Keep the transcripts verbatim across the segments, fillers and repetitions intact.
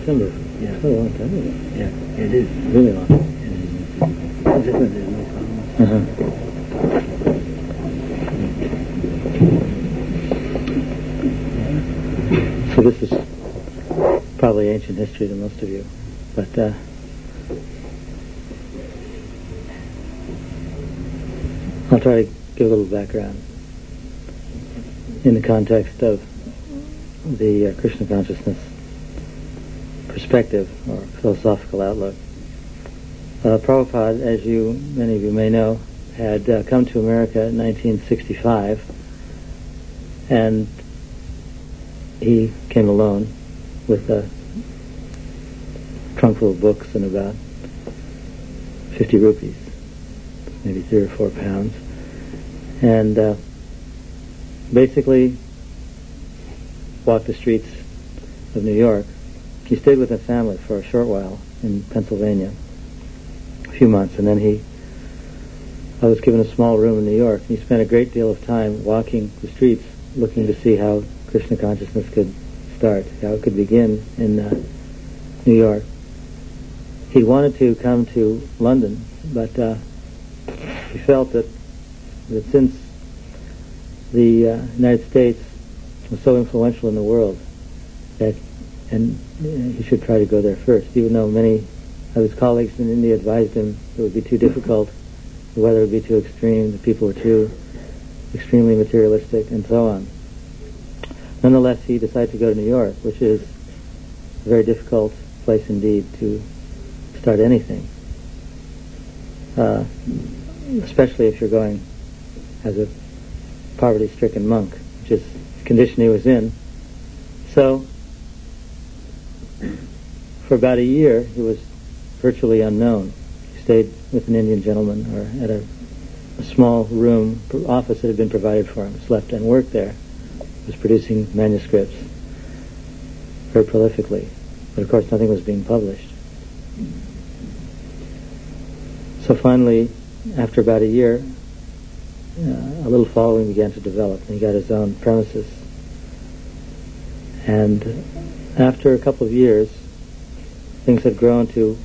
September. Yeah. Quite a long time ago. Yeah, it is. Really long. It is. There's no problem. Uh-huh. So this is probably ancient history to most of you, but uh, I'll try to give a little background in the context of the uh, Krishna consciousness perspective or philosophical outlook. Uh, Prabhupada, as you many of you may know, had uh, come to America in nineteen sixty-five, and he came alone with a trunk full of books and about fifty rupees, maybe three or four pounds, and uh, basically walked the streets of New York. He stayed with a family for a short while in Pennsylvania, a few months, and then he I was given a small room in New York. He spent a great deal of time walking the streets looking to see how Krishna consciousness could start, how it could begin in uh, New York. He wanted to come to London, but uh, he felt that, that since the uh, United States was so influential in the world, that and uh, he should try to go there first, even though many of his colleagues in India advised him it would be too difficult, the weather would be too extreme, the people were too extremely materialistic, and so on. Nonetheless, he decided to go to New York, which is a very difficult place indeed to start anything, uh, especially if you're going as a poverty-stricken monk, which is the condition he was in. So, for about a year, he was virtually unknown. He stayed with an Indian gentleman or at a, a small room, office that had been provided for him, slept and worked there. Was producing manuscripts very prolifically, but of course nothing was being published. So finally, after about a year, uh, a little following began to develop, and he got his own premises. And after a couple of years, things had grown to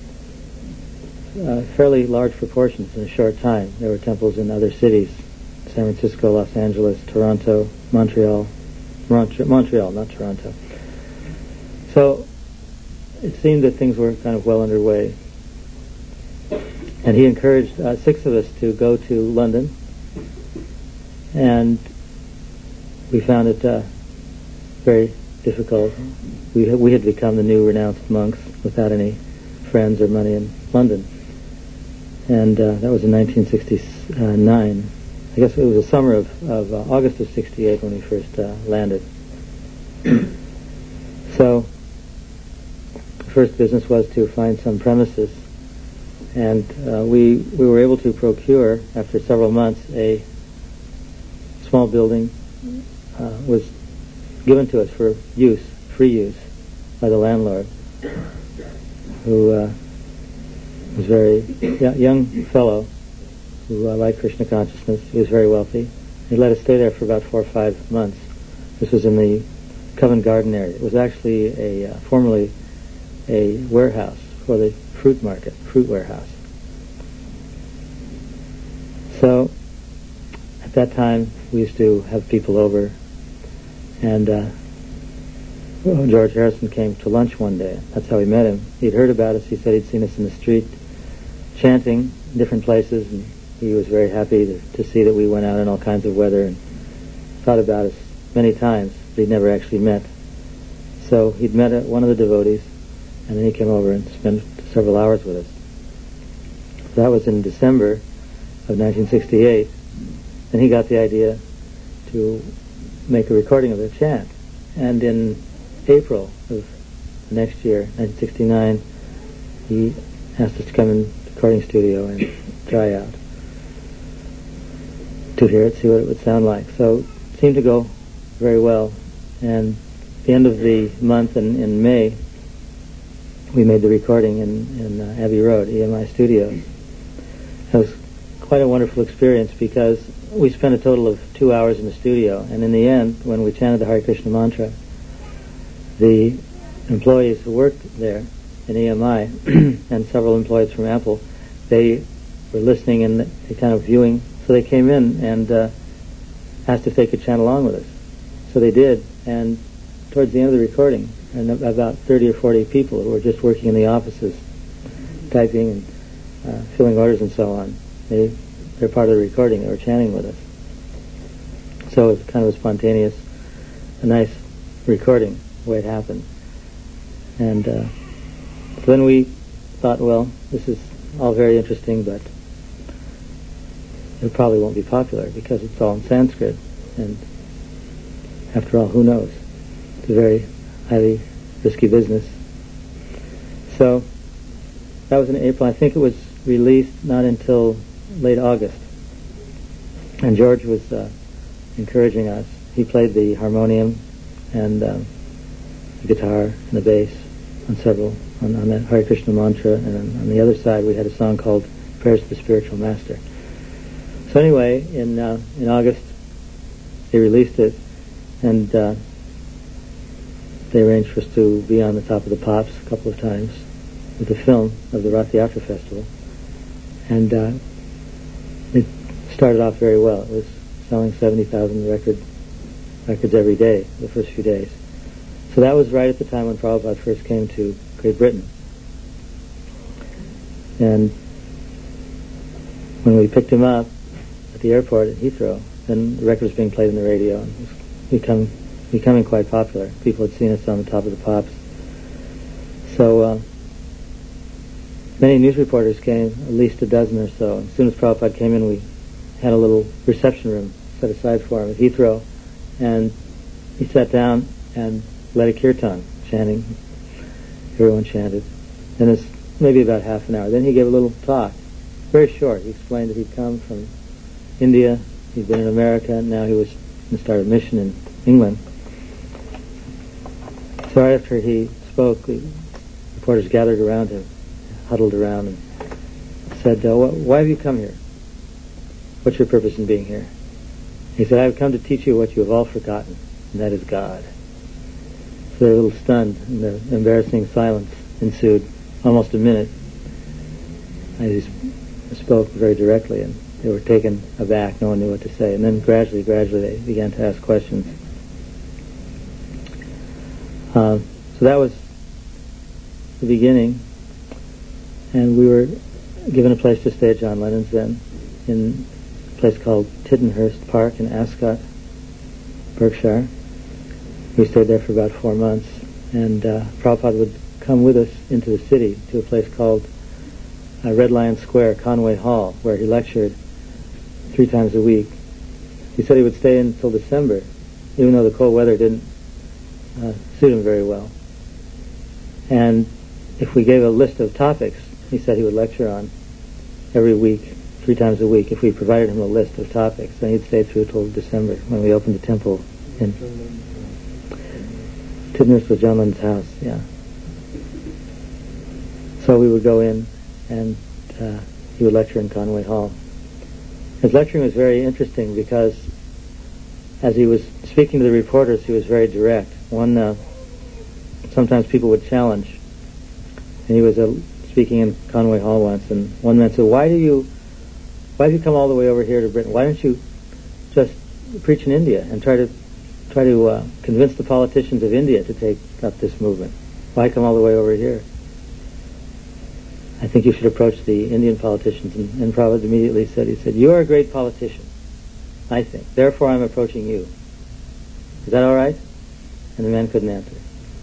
uh, fairly large proportions in a short time. There were temples in other cities, San Francisco, Los Angeles, Toronto, Montreal, Mont- Montreal, not Toronto. So it seemed that things were kind of well underway. And he encouraged uh, six of us to go to London, and we found it uh, very difficult. We, we had become the new renounced monks without any friends or money in London. And uh, that was in nineteen sixty-nine. I guess it was the summer of, of uh, August of sixty-eight when we first uh, landed. So, the first business was to find some premises, and uh, we we were able to procure, after several months, a small building uh, was given to us for use, free use, by the landlord, who uh, was a very y- young fellow who uh, liked Krishna consciousness. He was very wealthy. He let us stay there for about four or five months. This was in the Covent Garden area. It was actually a uh, formerly a warehouse for the fruit market, fruit warehouse. So at that time we used to have people over, and uh, well, George Harrison came to lunch one day. That's how we met him. He'd heard about us. He said he'd seen us in the street chanting in different places, and he was very happy to, to see that we went out in all kinds of weather, and thought about us many times, but he'd never actually met. So he'd met uh, one of the devotees, and then he came over and spent several hours with us. So that was in December of nineteen sixty-eight, and he got the idea to make a recording of the chant. And in April of the next year, nineteen sixty-nine, he asked us to come in the recording studio and try out to hear it, see what it would sound like. So it seemed to go very well. And at the end of the month, in, in May, we made the recording in, in uh, Abbey Road, E M I Studios. It was quite a wonderful experience because we spent a total of two hours in the studio, and in the end, when we chanted the Hare Krishna mantra, the employees who worked there in E M I and several employees from Apple, they were listening and they kind of viewing. So they came in and uh, asked if they could chant along with us. So they did, and towards the end of the recording, and about thirty or forty people who were just working in the offices, typing and uh, filling orders and so on, they, they're part of the recording. They were chanting with us. So it was kind of a spontaneous, a nice recording, the way it happened. And uh, so then we thought, well, this is all very interesting, but it probably won't be popular because it's all in Sanskrit. And after all, who knows? It's a very highly risky business. So that was in April. I think it was released not until late August. And George was uh, encouraging us. He played the harmonium and um, the guitar and the bass on several, on, on that Hare Krishna mantra, and on, on the other side we had a song called Prayers to the Spiritual Master. So anyway, in uh, in August they released it, and uh, they arranged for us to be on the top of the pops a couple of times with the film of the Rath Yatra Festival, and uh, it started off very well. It was selling seventy thousand record records every day the first few days. So that was right at the time when Prabhupada first came to Great Britain. And when we picked him up at the airport at Heathrow, then the record was being played on the radio and it was become, becoming quite popular. People had seen us on the top of the pops. So uh, many news reporters came, at least a dozen or so. As soon as Prabhupada came in, we had a little reception room set aside for him at Heathrow, and he sat down and led a kirtan, chanting. Everyone chanted. And it's maybe about half an hour. Then he gave a little talk, very short. He explained that he'd come from India, he'd been in America, and now he was going to start a mission in England. So right after he spoke, the reporters gathered around him, huddled around, and said, uh, why have you come here? What's your purpose in being here? He said, I've come to teach you what you have all forgotten, and that is God. So they were a little stunned, and the embarrassing silence ensued, almost a minute. I spoke very directly, and they were taken aback. No one knew what to say. And then gradually, gradually, they began to ask questions. Uh, so that was the beginning, and we were given a place to stay at John Lennon's then, in a place called Tittenhurst Park in Ascot, Berkshire. We stayed there for about four months, and uh, Prabhupada would come with us into the city to a place called uh, Red Lion Square, Conway Hall, where he lectured three times a week. He said he would stay until December, even though the cold weather didn't uh, suit him very well. And if we gave a list of topics, he said he would lecture on every week, three times a week. If we provided him a list of topics, then he'd stay through till December when we opened the temple in Tittenhurst was John Lennon's house, yeah. So we would go in, and uh, he would lecture in Conway Hall. His lecturing was very interesting because as he was speaking to the reporters, he was very direct. One, uh, sometimes people would challenge, and he was uh, speaking in Conway Hall once, and one man said, why do you, why have you come all the way over here to Britain? Why don't you just preach in India and try to try to uh, convince the politicians of India to take up this movement? Why come all the way over here? I think you should approach the Indian politicians. And, and Prabhupada immediately said, he said, you are a great politician, I think. Therefore, I'm approaching you. Is that all right? And the man couldn't answer.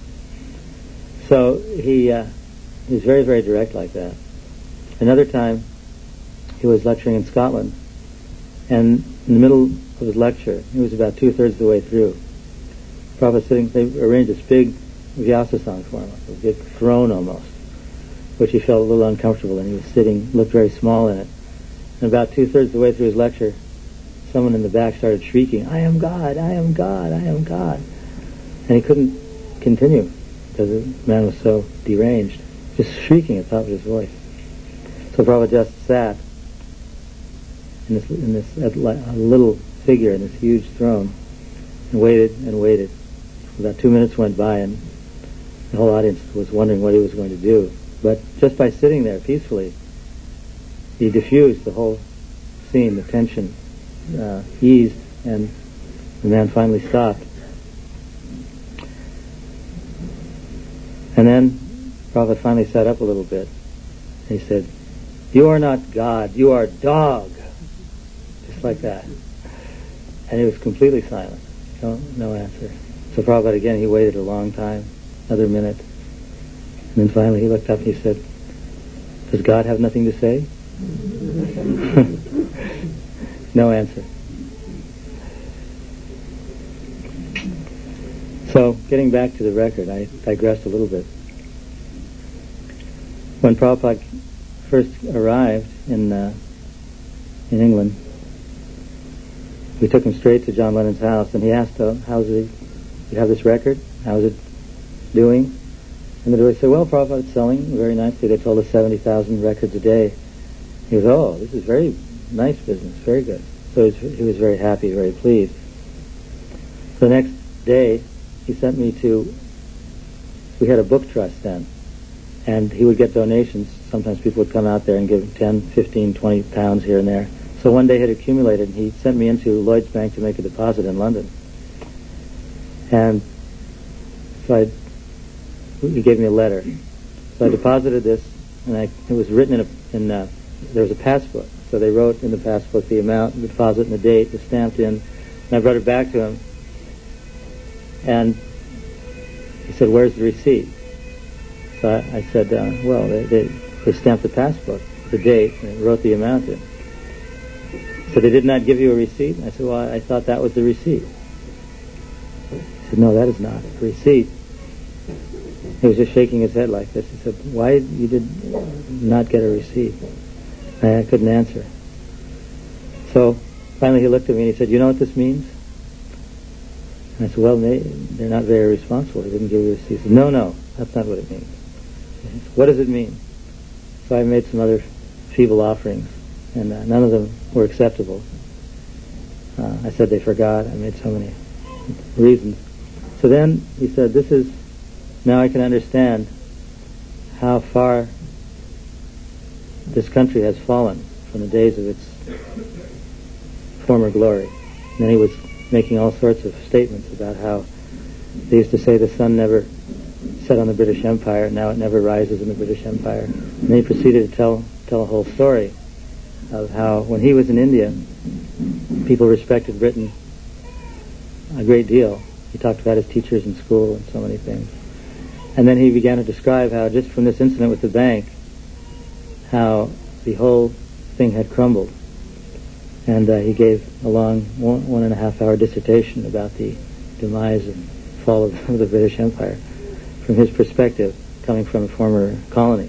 So he, uh, he was very, very direct like that. Another time, he was lecturing in Scotland, and in the middle of his lecture, he was about two-thirds of the way through. Prabhupada sitting, they arranged this big Vyasasana for him, a big throne almost, which he felt a little uncomfortable in. He was sitting, looked very small in it. And about two-thirds of the way through his lecture, someone in the back started shrieking, I am God, I am God, I am God. And he couldn't continue because the man was so deranged, just shrieking at the top of his voice. So Prabhupada just sat in this, in this a little figure in this huge throne and waited and waited. About two minutes went by, and The whole audience was wondering what he was going to do. But just by sitting there peacefully, he diffused the whole scene, the tension uh, eased, and the man finally stopped. And then Prabhupada finally sat up a little bit. He said, "You are not God, you are dog." Just like that. And he was completely silent. No, no answer. So Prabhupada again, he waited a long time, another minute. And then finally he looked up and he said, "Does God have nothing to say?" No answer. So, getting back to the record, I digressed a little bit. When Prabhupada first arrived in uh, in England, we took him straight to John Lennon's house, and he asked, uh, how's it, you have this record? How's it doing? And the devotee said, well, Prabhupada, it's selling very nicely. They told us seventy thousand records a day. He goes, oh, this is very nice business, very good. So he was, he was very happy, very pleased. So the next day, he sent me to, we had a book trust then, and he would get donations. Sometimes people would come out there and give ten, fifteen, twenty pounds here and there. So one day it accumulated, and he sent me into Lloyd's Bank to make a deposit in London. And so I, he gave me a letter. So I deposited this, and I, it was written in a, in a, there was a passbook. So they wrote in the passbook the amount, the deposit, and the date was stamped in. And I brought it back to him. And he said, where's the receipt? So I, I said, uh, well, they, they, they stamped the passbook, the date, and wrote the amount in. So they did not give you a receipt? I said, well, I, I thought that was the receipt. He said, no, that is not a receipt. He was just shaking his head like this. He said, why you did not get a receipt? I, I couldn't answer. So finally he looked at me and he said, you know what this means? And I said, well, they, they're not very responsible. They didn't give you a receipt. He said, no, no, that's not what it means. Said, what does it mean? So I made some other feeble offerings, and uh, none of them were acceptable. Uh, I said they forgot. I made so many reasons. So then he said, this is, now I can understand how far this country has fallen from the days of its former glory. And then he was making all sorts of statements about how they used to say the sun never set on the British Empire, now it never rises in the British Empire. And then he proceeded to tell tell a whole story of how when he was in India, people respected Britain a great deal. He talked about his teachers in school and so many things. And then he began to describe how just from this incident with the bank, how the whole thing had crumbled. And uh, he gave a long one, one and a half hour dissertation about the demise and fall of, of the British Empire from his perspective, coming from a former colony.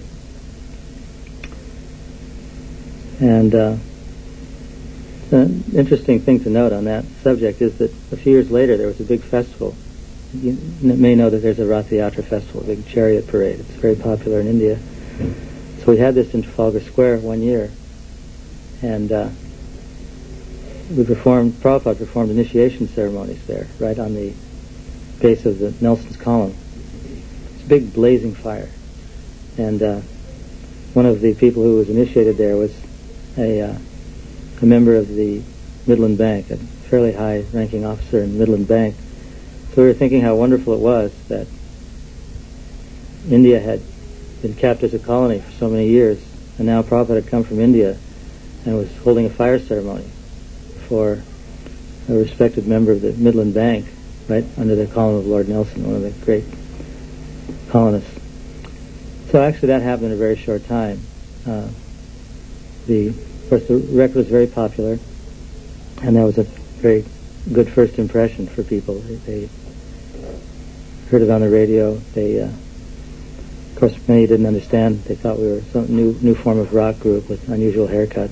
And uh, an interesting thing to note on that subject is that a few years later there was a big festival. You may know that there's a Rath Yatra festival, a big chariot parade. It's very popular in India. So we had this in Trafalgar Square one year, and uh, we performed, Prabhupada performed initiation ceremonies there, right on the base of the Nelson's column. It's a big blazing fire. And uh, one of the people who was initiated there was a, uh, a member of the Midland Bank, a fairly high-ranking officer in Midland Bank. So we were thinking how wonderful it was that India had been kept as a colony for so many years, and now Prabhupada had come from India and was holding a fire ceremony for a respected member of the Midland Bank, right under the column of Lord Nelson, one of the great colonists. So actually that happened in a very short time. Uh, the, of course, the record was very popular, and that was a very good first impression for people. They, they heard it on the radio. They, uh, of course, many didn't understand. They thought we were some new new form of rock group with unusual haircuts.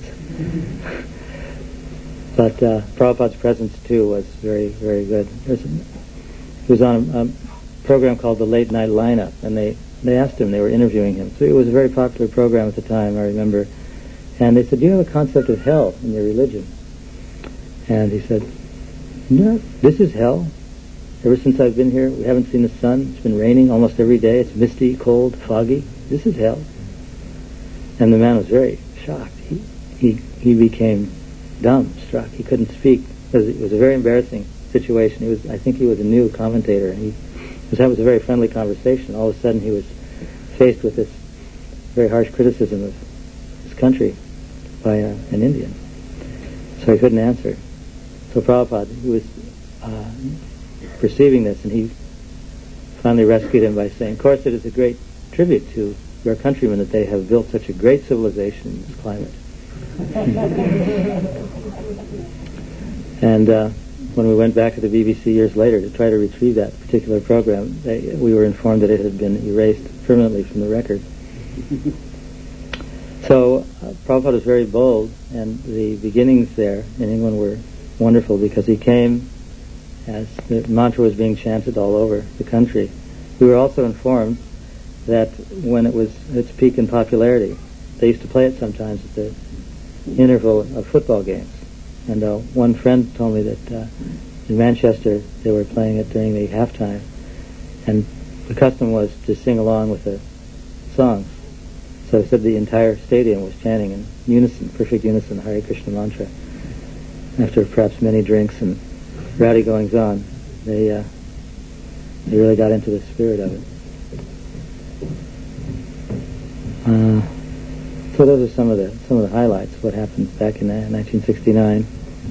But uh, Prabhupada's presence, too, was very, very good. There's a, he was on a, a program called The Late Night Lineup, and they, they asked him, they were interviewing him. So it was a very popular program at the time, I remember. And they said, do you have a concept of hell in your religion? And he said, no, this is hell. ever since I've been here, we haven't seen the sun. It's been raining almost every day. It's misty, cold, foggy. This is hell." And the man was very shocked. He he, he became dumbstruck. He couldn't speak. It was, it was a very embarrassing situation. He was, I think he was a new commentator, and he was, that was a very friendly conversation. All of a sudden he was faced with this very harsh criticism of his country by uh, an Indian. So he couldn't answer. So Prabhupada, he was uh, perceiving this, and he finally rescued him by saying, "Of course, it is a great tribute to your countrymen that they have built such a great civilization in this climate." And uh, when we went back to the B B C years later to try to retrieve that particular program, they, we were informed that it had been erased permanently from the record. So uh, Prabhupada was very bold, and the beginnings there in England were wonderful because he came as the mantra was being chanted all over the country. We were also informed that when it was at its peak in popularity, they used to play it sometimes at the interval of football games. And uh, one friend told me that uh, in Manchester they were playing it during the halftime, and the custom was to sing along with the songs. So he said the entire stadium was chanting in unison, perfect unison, Hare Krishna mantra. After perhaps many drinks and rowdy goings on, they uh, they really got into the spirit of it. Uh, so those are some of the some of the highlights of what happened back in uh, nineteen sixty-nine.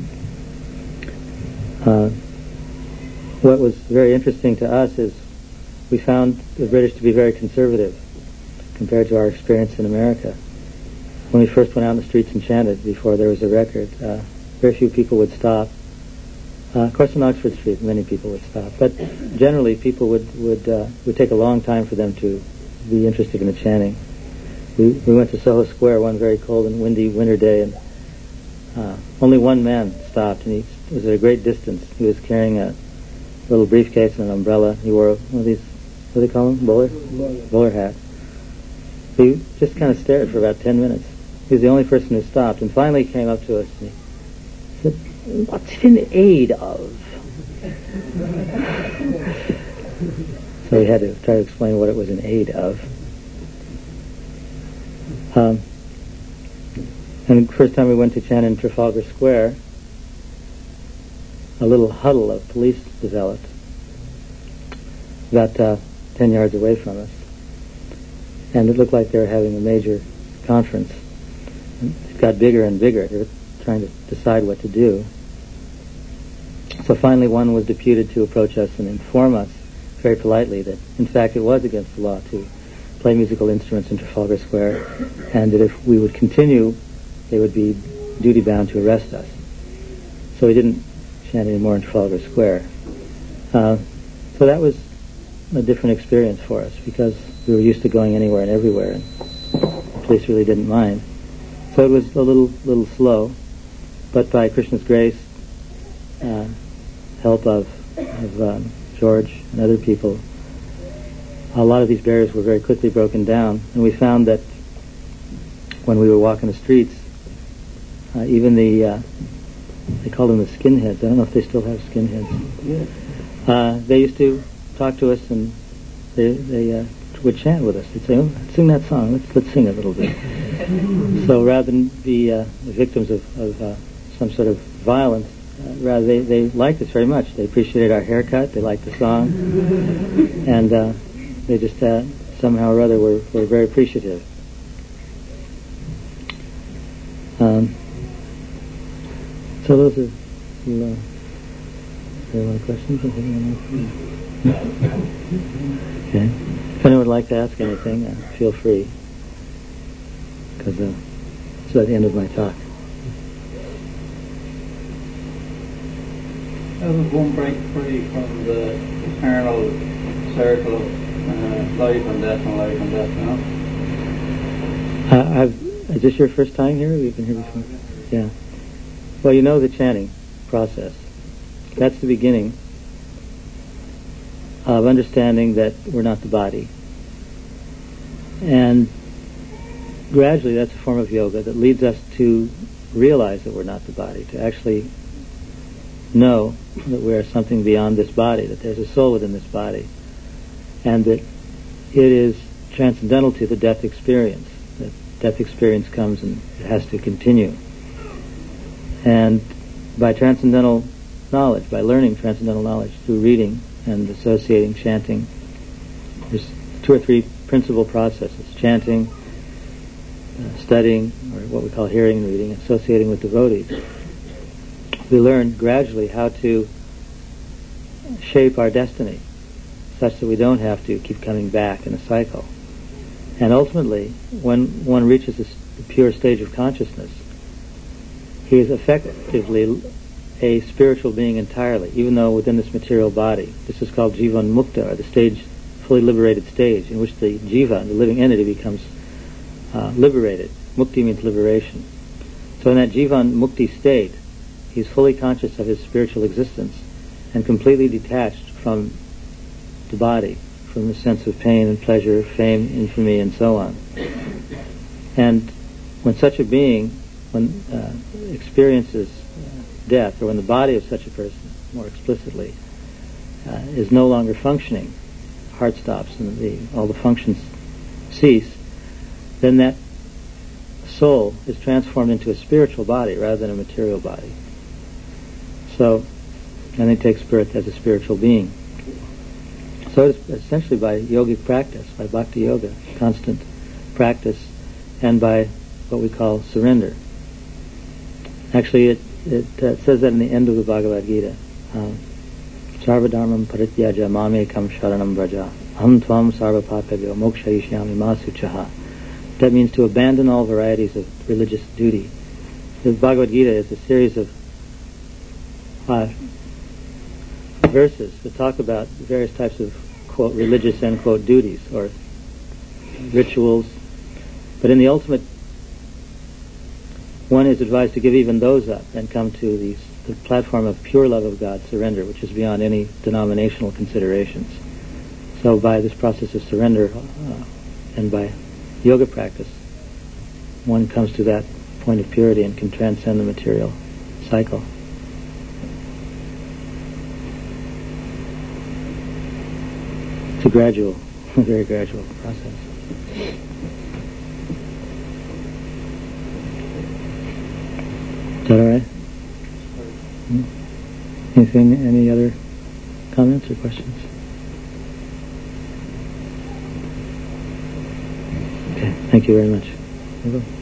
Uh, what was very interesting to us is we found the British to be very conservative compared to our experience in America. When we first went out in the streets and chanted before there was a record, uh, very few people would stop. Uh, of course, on Oxford Street, many people would stop, but generally, people would would uh, would take a long time for them to be interested in the chanting. We we went to Soho Square one very cold and windy winter day, and uh, only one man stopped, and he was at a great distance. He was carrying a little briefcase and an umbrella. He wore one of these, what do they call them, bowler bowler hat. He just kind of stared for about ten minutes. He was the only person who stopped, and finally came up to us and he said, "What's it in aid of?" So we had to try to explain what it was in aid of. Um, and the first time we went to chant in Trafalgar Square, a little huddle of police developed about uh, ten yards away from us. And it looked like they were having a major conference. And it got bigger and bigger. They were trying to decide what to do. So finally one was deputed to approach us and inform us very politely that, in fact, it was against the law to play musical instruments in Trafalgar Square, and that if we would continue, they would be duty-bound to arrest us. So we didn't chant anymore in Trafalgar Square. Uh, so that was a different experience for us, because we were used to going anywhere and everywhere, and the police really didn't mind. So it was a little little slow, but by Krishna's grace, uh, help of, of um, George and other people, a lot of these barriers were very quickly broken down, and we found that when we were walking the streets, uh, even the, uh, they called them the skinheads, I don't know if they still have skinheads, uh, they used to talk to us, and they, they uh, would chant with us. They'd say, "Oh, sing that song, let's, let's sing a little bit." So rather than be uh, victims of, of uh, some sort of violence, uh, rather they, they liked us very much. They appreciated our haircut, they liked the song, and uh, they just uh, somehow or other were, were very appreciative. Um, so those are some, uh, there are questions? Okay. If anyone would like to ask anything, uh, feel free, because uh, it's at the end of my talk. How does one break free from the eternal circle of uh, life and death and life and death, you know? Uh, I've, is this your first time here? We've been here before? Yeah. Well, you know the chanting process. That's the beginning of understanding that we're not the body. And gradually that's a form of yoga that leads us to realize that we're not the body, to actually know that we are something beyond this body, that there's a soul within this body, and that it is transcendental to the death experience, that death experience comes and it has to continue. And by transcendental knowledge, by learning transcendental knowledge through reading and associating, chanting, there's two or three principal processes: chanting, uh, studying, or what we call hearing and reading, associating with devotees. We learn gradually how to shape our destiny such that we don't have to keep coming back in a cycle. And ultimately, when one reaches this, the pure stage of consciousness, he is effectively a spiritual being entirely, even though within this material body. This is called Jivan Mukta, or the stage, fully liberated stage, in which the jiva, the living entity, becomes uh, liberated. Mukti means liberation. So in that Jivan Mukti state, he's fully conscious of his spiritual existence and completely detached from the body, from the sense of pain and pleasure, fame, infamy, and so on. And when such a being, when uh, experiences uh, death, or when the body of such a person, more explicitly, uh, is no longer functioning, heart stops and the, all the functions cease, then that soul is transformed into a spiritual body rather than a material body. So, and they take spirit as a spiritual being. So it's essentially by yogic practice, by bhakti yoga, constant practice, and by what we call surrender. Actually, it, it uh, says that in the end of the Bhagavad Gita. Sarva dharmam parityaja mamekam sharanam vraja aham tvam sarva papabhyo mokshayishyami ma suchaha. That means to abandon all varieties of religious duty. The Bhagavad Gita is a series of uh, verses that talk about various types of, quote, religious, end quote, duties or rituals. But in the ultimate, one is advised to give even those up and come to these, the platform of pure love of God, surrender, which is beyond any denominational considerations. So by this process of surrender uh, and by yoga practice, one comes to that point of purity and can transcend the material cycle. It's a gradual, a very gradual process. Is that all right? Hmm? Anything, any other comments or questions? Okay, thank you very much. You're welcome.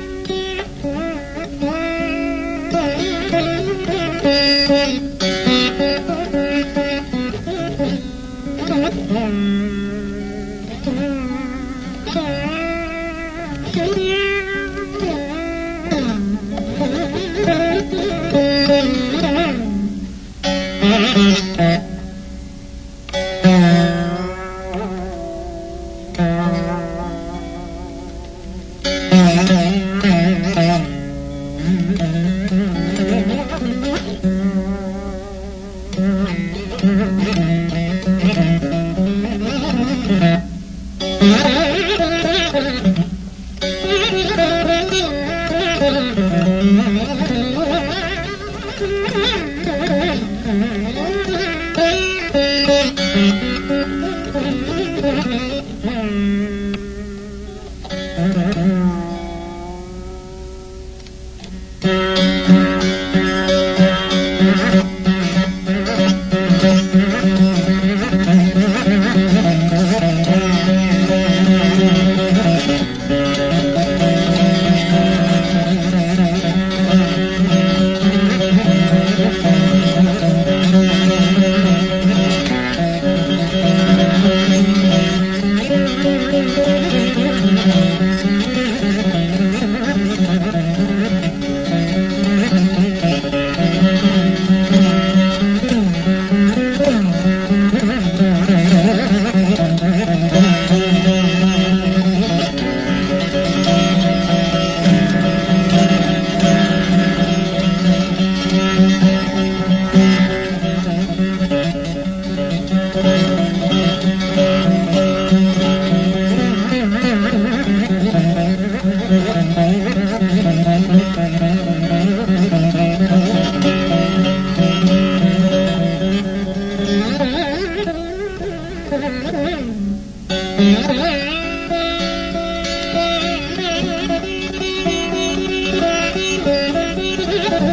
Thank you.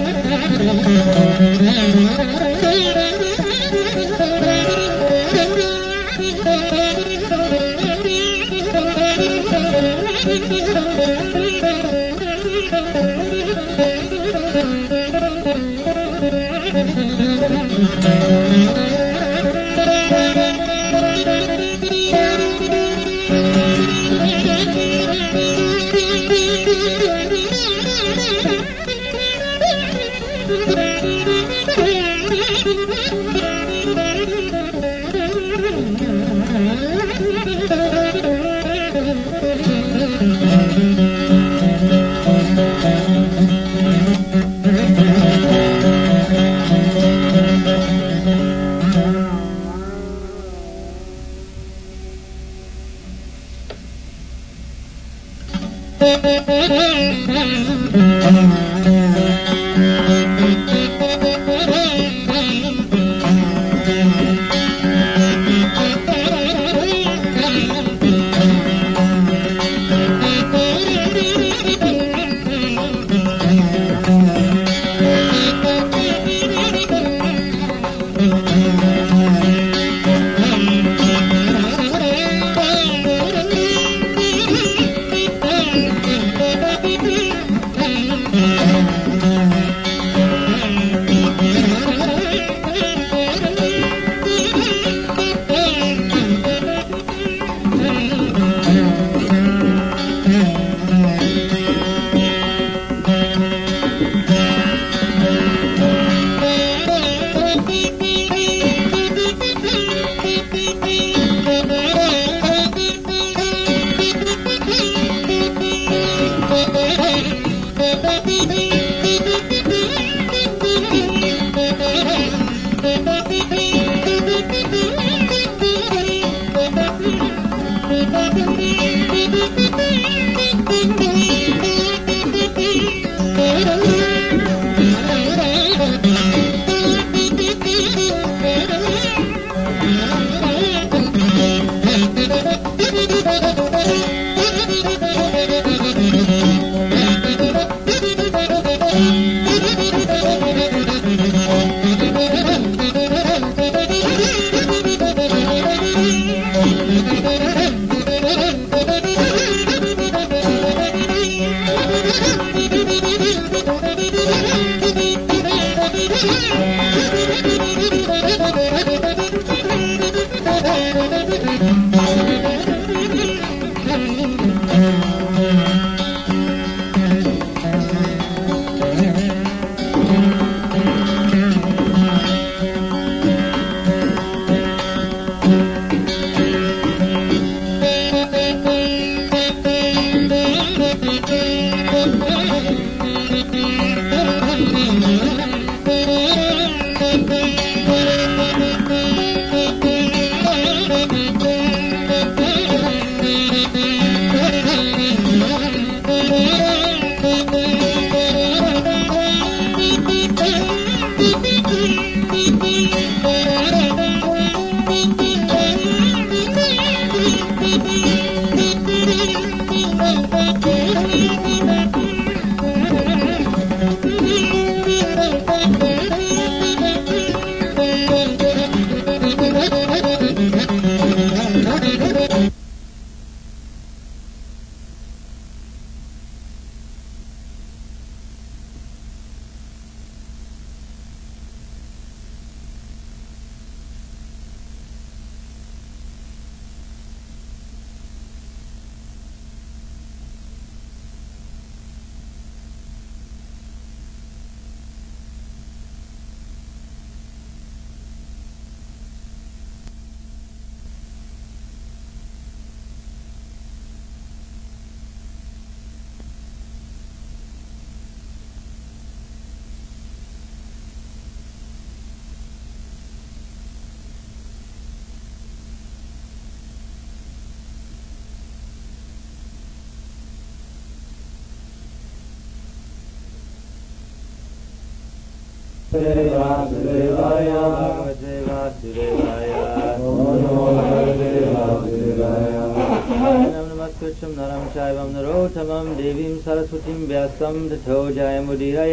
Namaskritcham naram chaivam narottamam devim saraswatim vyasam tato jayamudihayat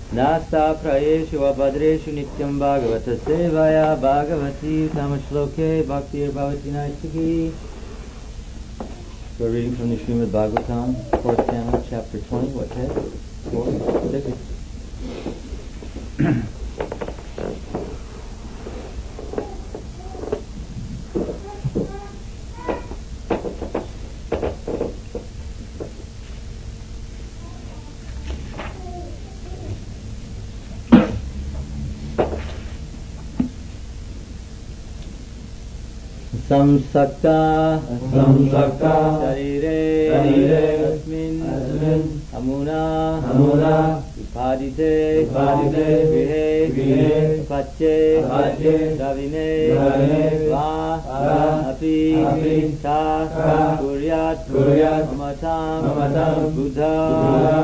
Nasta prayeshu abhadreshu nityam bhagavata sevaya bhagavati tamashloke bhaktir bhavati naistiki. We're reading from the Srimad Bhagavatam, fourth canto, chapter twenty, what text? Four, six. Samsakta Samsakta Sharire Sharire Asmin Asmin Amuna Amuna Upadite Upadite Grihe Grihe Pache Pache Davine Davine Va Va Api Api Ta Ta Kuryat Kuryat Mamatam Mamatam Buddha Buddha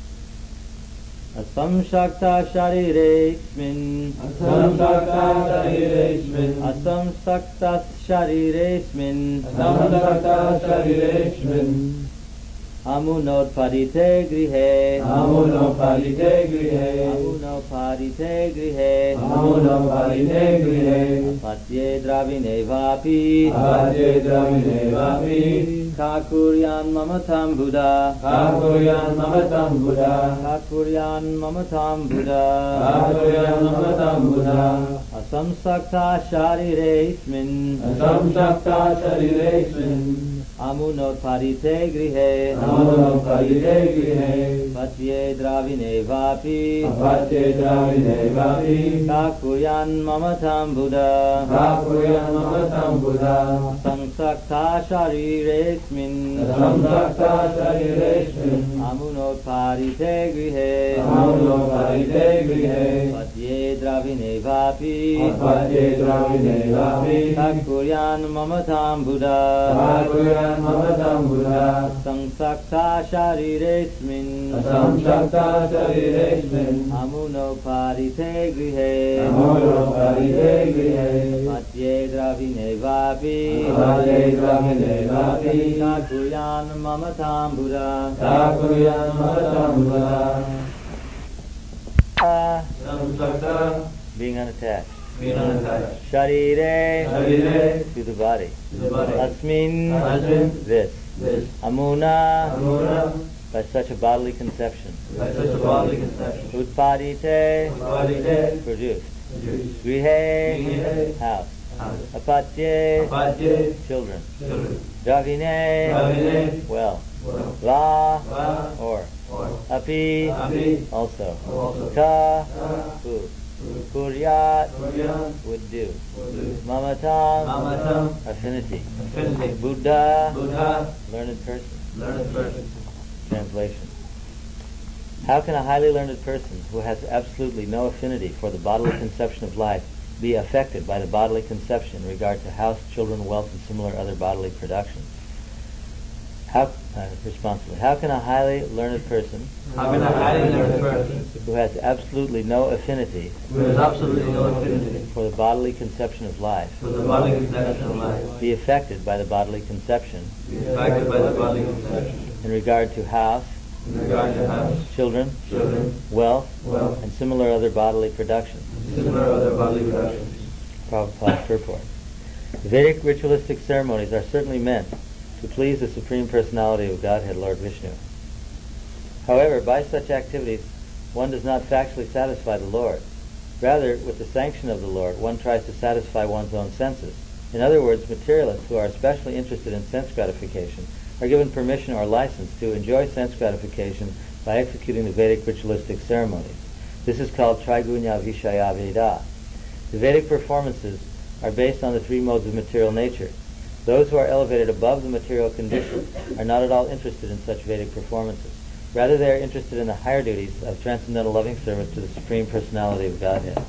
Asamsakta Shariresmin Samsakta Shariresmin Asamsakta Shariresmin Samsakta Shariresmin Amunotpadite grihe Amunopalite Grihe Amunoppadite grihe Amunopalite Grihe Patye dravine vapi Adye Dramine Vapi Kakuryan mamatam Buddha Kakuryan Mamatam Buddha Kakuryan mamatam Buddha Kakuryan Mamatam Buddha Asamsakta Shariresmin Samsakta Shariresmin Amunotpadite grihe Amunopalite Grihe Patye dravine vapi Apatye Dramine Vapi Kakuryan mamatam Buddha Kakuryan Mamatam Buddha Samsakta Shariresmin Samsakta Shariresmin Amunotpadite grihe Amunopalite Grihe Patye dravine vapi Apatye Dramine Vapi Kakuryan mamatam Buddha Kakuryan Mamatam Buddha Samsakta Shariresmin Samsakta Shariresmin Amunoppadite grihe Amunopalite Grihe Patye dravine vapi Apatye Dramine Vapi Kakuryan mamatam Buddha Kakuryan Mamatam Buddha Ah, Samsakta being unattached. Vinanattached Sharire Sharire to the body. the body Asmin Asmin this. this Amuna Amuna by such a bodily conception. by such a bodily conception Utpadite Padite produced. Juice Grihe Grihe house. House Apatye Apatye children. Children Davine Davine well. Well La Va or. Or Api Api also. Also Ka Ta food. Kuryat Kuryan would do. Wudu Mamatam Mamatam affinity. Affinity Buddha Buddha learned person. Learned person Translation. How can a highly learned person who has absolutely no affinity for the bodily conception of life be affected by the bodily conception in regard to house, children, wealth, and similar other bodily productions? How, uh, responsibly, how can a highly learned person How can a highly learned person who has absolutely no affinity who has absolutely no affinity for the bodily conception of life for the bodily conception of life be affected by the bodily conception be affected by the bodily conception in regard to house, in regard to house, children, children, wealth, wealth, and similar other bodily productions? and similar other bodily productions. Prabhupada's purport. The Vedic ritualistic ceremonies are certainly meant to please the Supreme Personality of Godhead, Lord Vishnu. However, by such activities, one does not factually satisfy the Lord. Rather, with the sanction of the Lord, one tries to satisfy one's own senses. In other words, materialists who are especially interested in sense gratification are given permission or license to enjoy sense gratification by executing the Vedic ritualistic ceremonies. This is called Trigunya Vishaya Veda. The Vedic performances are based on the three modes of material nature. Those who are elevated above the material condition are not at all interested in such Vedic performances. Rather, they are interested in the higher duties of transcendental loving service to the Supreme Personality of Godhead.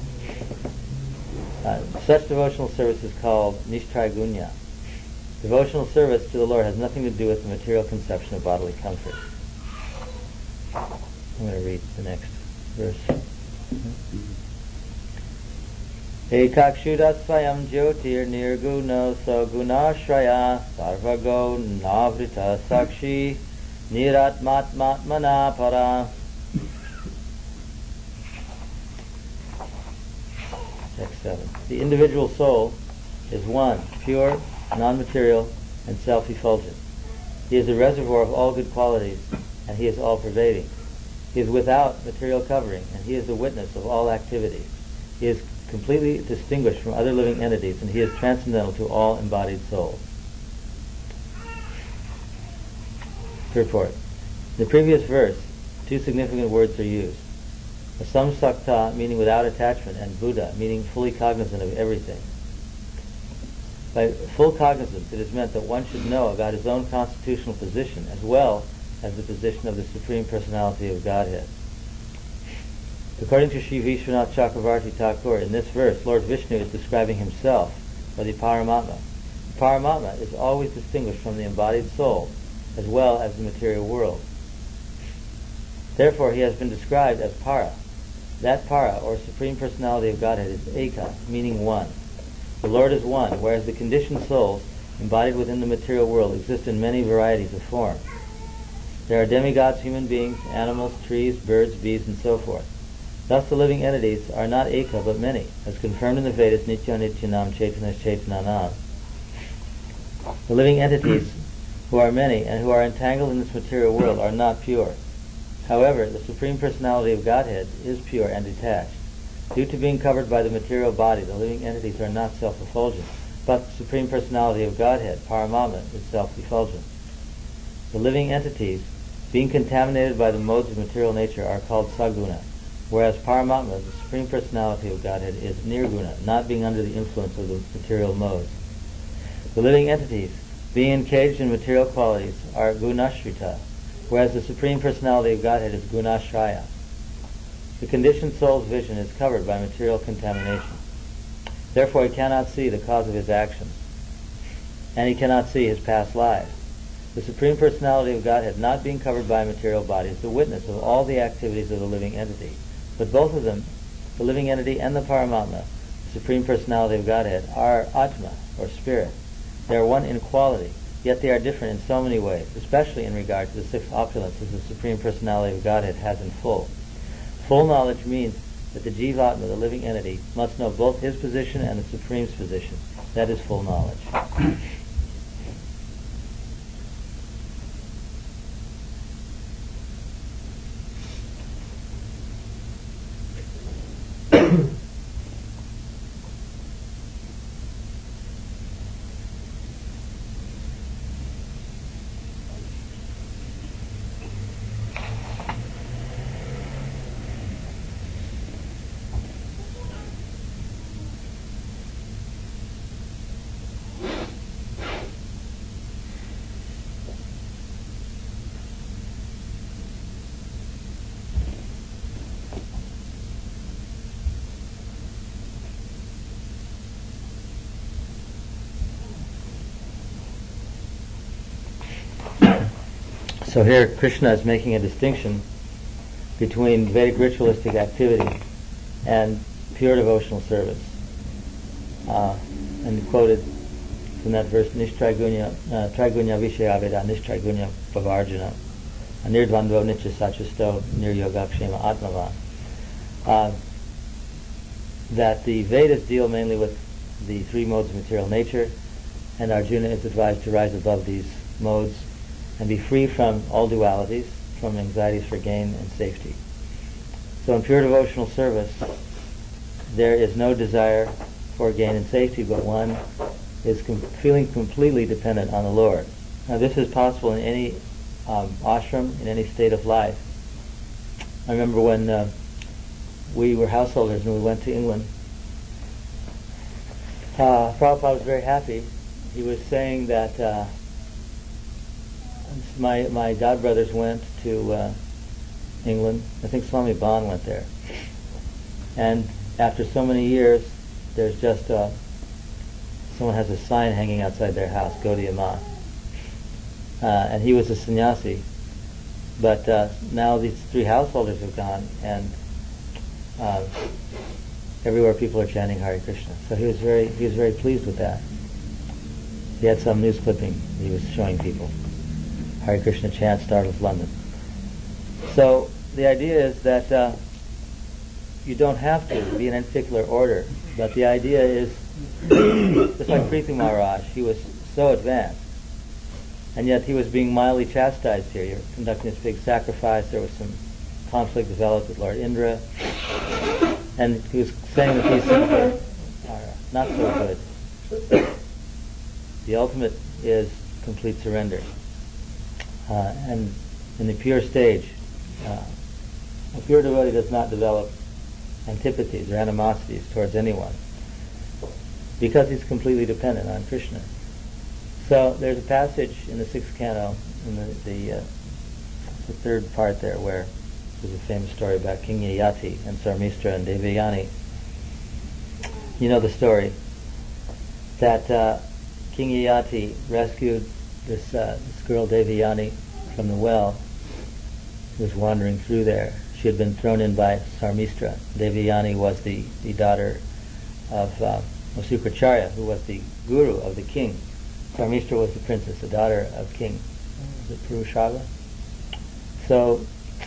Uh, such devotional service is called Nishtraigunya. Devotional service to the Lord has nothing to do with the material conception of bodily comfort. I'm going to read the next verse. Ekakshuda svayam jyotir nirguna sagunashraya sarvago navrita sakshi niratmatmatmana para. sixty-seven. The individual soul is one, pure, non-material, and self-effulgent. He is a reservoir of all good qualities, and he is all-pervading. He is without material covering, and he is the witness of all activities. He is completely distinguished from other living entities, and he is transcendental to all embodied souls. Purport. In the previous verse, two significant words are used. Asamsakta, meaning without attachment, and Buddha, meaning fully cognizant of everything. By full cognizance, it is meant that one should know about his own constitutional position as well as the position of the Supreme Personality of Godhead. According to Sri Vishwanath Chakravarti Thakur, in this verse, Lord Vishnu is describing himself, or the Paramatma. The Paramatma is always distinguished from the embodied soul, as well as the material world. Therefore, he has been described as Para. That Para, or Supreme Personality of Godhead, is Eka, meaning one. The Lord is one, whereas the conditioned souls, embodied within the material world, exist in many varieties of form. There are demigods, human beings, animals, trees, birds, bees, and so forth. Thus the living entities are not Eka, but many, as confirmed in the Vedas, Nitya Nityanam Chaitanas Chaitananam. The living entities, who are many and who are entangled in this material world, are not pure. However, the Supreme Personality of Godhead is pure and detached. Due to being covered by the material body, the living entities are not self-effulgent, but the Supreme Personality of Godhead, Paramatma, is self-effulgent. The living entities, being contaminated by the modes of material nature, are called Saguna, whereas Paramatma, the Supreme Personality of Godhead, is Nirguna, not being under the influence of the material modes. The living entities, being engaged in material qualities, are Gunashrita, whereas the Supreme Personality of Godhead is Gunashraya. The conditioned soul's vision is covered by material contamination. Therefore he cannot see the cause of his actions, and he cannot see his past lives. The Supreme Personality of Godhead, not being covered by a material body, is the witness of all the activities of the living entity. But both of them, the living entity and the Paramatma, the Supreme Personality of Godhead, are Atma, or spirit. They are one in quality, yet they are different in so many ways, especially in regard to the six opulences the Supreme Personality of Godhead has in full. Full knowledge means that the Jivatma, the living entity, must know both his position and the Supreme's position. That is full knowledge. So here Krishna is making a distinction between Vedic ritualistic activity and pure devotional service. Uh, and quoted from that verse, Nishtraigunya Traigunya Vishayaveda Nishtraigunya Pavarjana Nirdvandvo Nitya Sachasto Niryogakshema Atmavan. Uh, that the Vedas deal mainly with the three modes of material nature, and Arjuna is advised to rise above these modes and be free from all dualities, from anxieties for gain and safety. So in pure devotional service, there is no desire for gain and safety, but one is com- feeling completely dependent on the Lord. Now this is possible in any um, ashram, in any state of life. I remember when uh, we were householders and we went to England, uh, Prabhupada was very happy. He was saying that uh, My my godbrothers went to uh, England. I think Swami Ban went there. And after so many years, there's just uh, someone has a sign hanging outside their house, Gaudiya Math. Uh, and he was a sannyasi. But uh, now these three householders have gone, and uh, everywhere people are chanting Hare Krishna. So he was very he was very pleased with that. He had some news clipping he was showing people. Hare Krishna chant startles London. So the idea is that uh, you don't have to be in any particular order, but the idea is, just like Prithu Maharaj, he was so advanced, and yet he was being mildly chastised here. You're conducting this big sacrifice, there was some conflict developed with Lord Indra, and he was saying that these things are, are not so good. The ultimate is complete surrender. Uh, and in the pure stage, uh, a pure devotee does not develop antipathies or animosities towards anyone because he's completely dependent on Krishna. So there's a passage in the sixth canto, in the the, uh, the third part there, where there's a famous story about King Yayati and Sarmistra and Devayani. You know the story that uh, King Yayati rescued this uh, this girl Devayani from the well. Who was wandering through there. She had been thrown in by Sarmistra. Devayani was the, the daughter of, uh, of Sukracharya, who was the guru of the king. Sarmistra was the princess, the daughter of King was it Purushava? So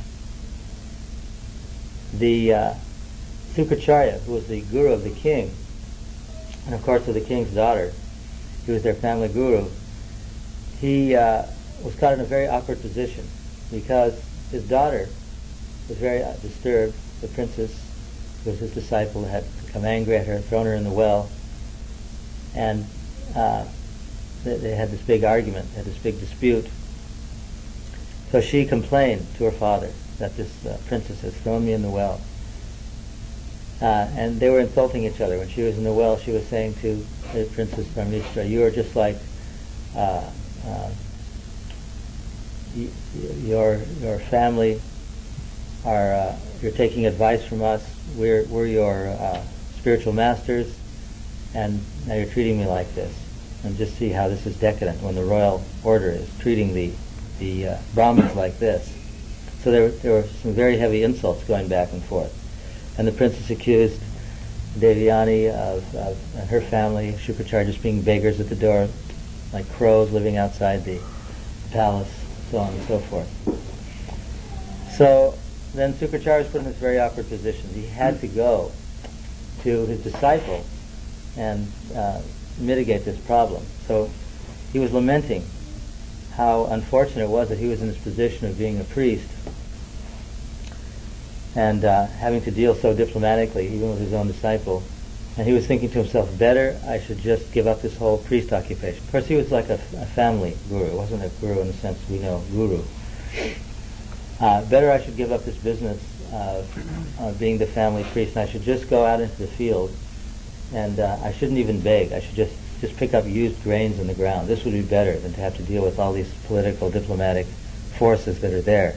the uh, Sukracharya, who was the guru of the king, and of course of the king's daughter, he was their family guru, he uh, was caught in a very awkward position because his daughter was very uh, disturbed. The princess, who was his disciple, had become angry at her, thrown her in the well, and uh, they, they had this big argument, had this big dispute. So she complained to her father that this uh, princess has thrown me in the well. Uh, and they were insulting each other. When she was in the well, she was saying to the Princess Parmishra, "You are just like uh, uh, y- your your family. Are uh, you're taking advice from us. We're we're your uh, spiritual masters, and now you're treating me like this. And just see how this is decadent when the royal order is treating the the uh, Brahmins like this." So there there were some very heavy insults going back and forth. And the princess accused Devayani of, of and her family, Shukracharya, just being beggars at the door, like crows living outside the palace, so on and so forth. So then Sukracharya was put in this very awkward position. He had to go to his disciple and uh, mitigate this problem. So he was lamenting how unfortunate it was that he was in this position of being a priest and uh, having to deal so diplomatically, even with his own disciple. And he was thinking to himself, better I should just give up this whole priest occupation. Of course, he was like a, a family guru. It wasn't a guru in the sense we know guru. Uh, better I should give up this business of uh, being the family priest, and I should just go out into the field, and uh, I shouldn't even beg. I should just, just pick up used grains in the ground. This would be better than to have to deal with all these political, diplomatic forces that are there.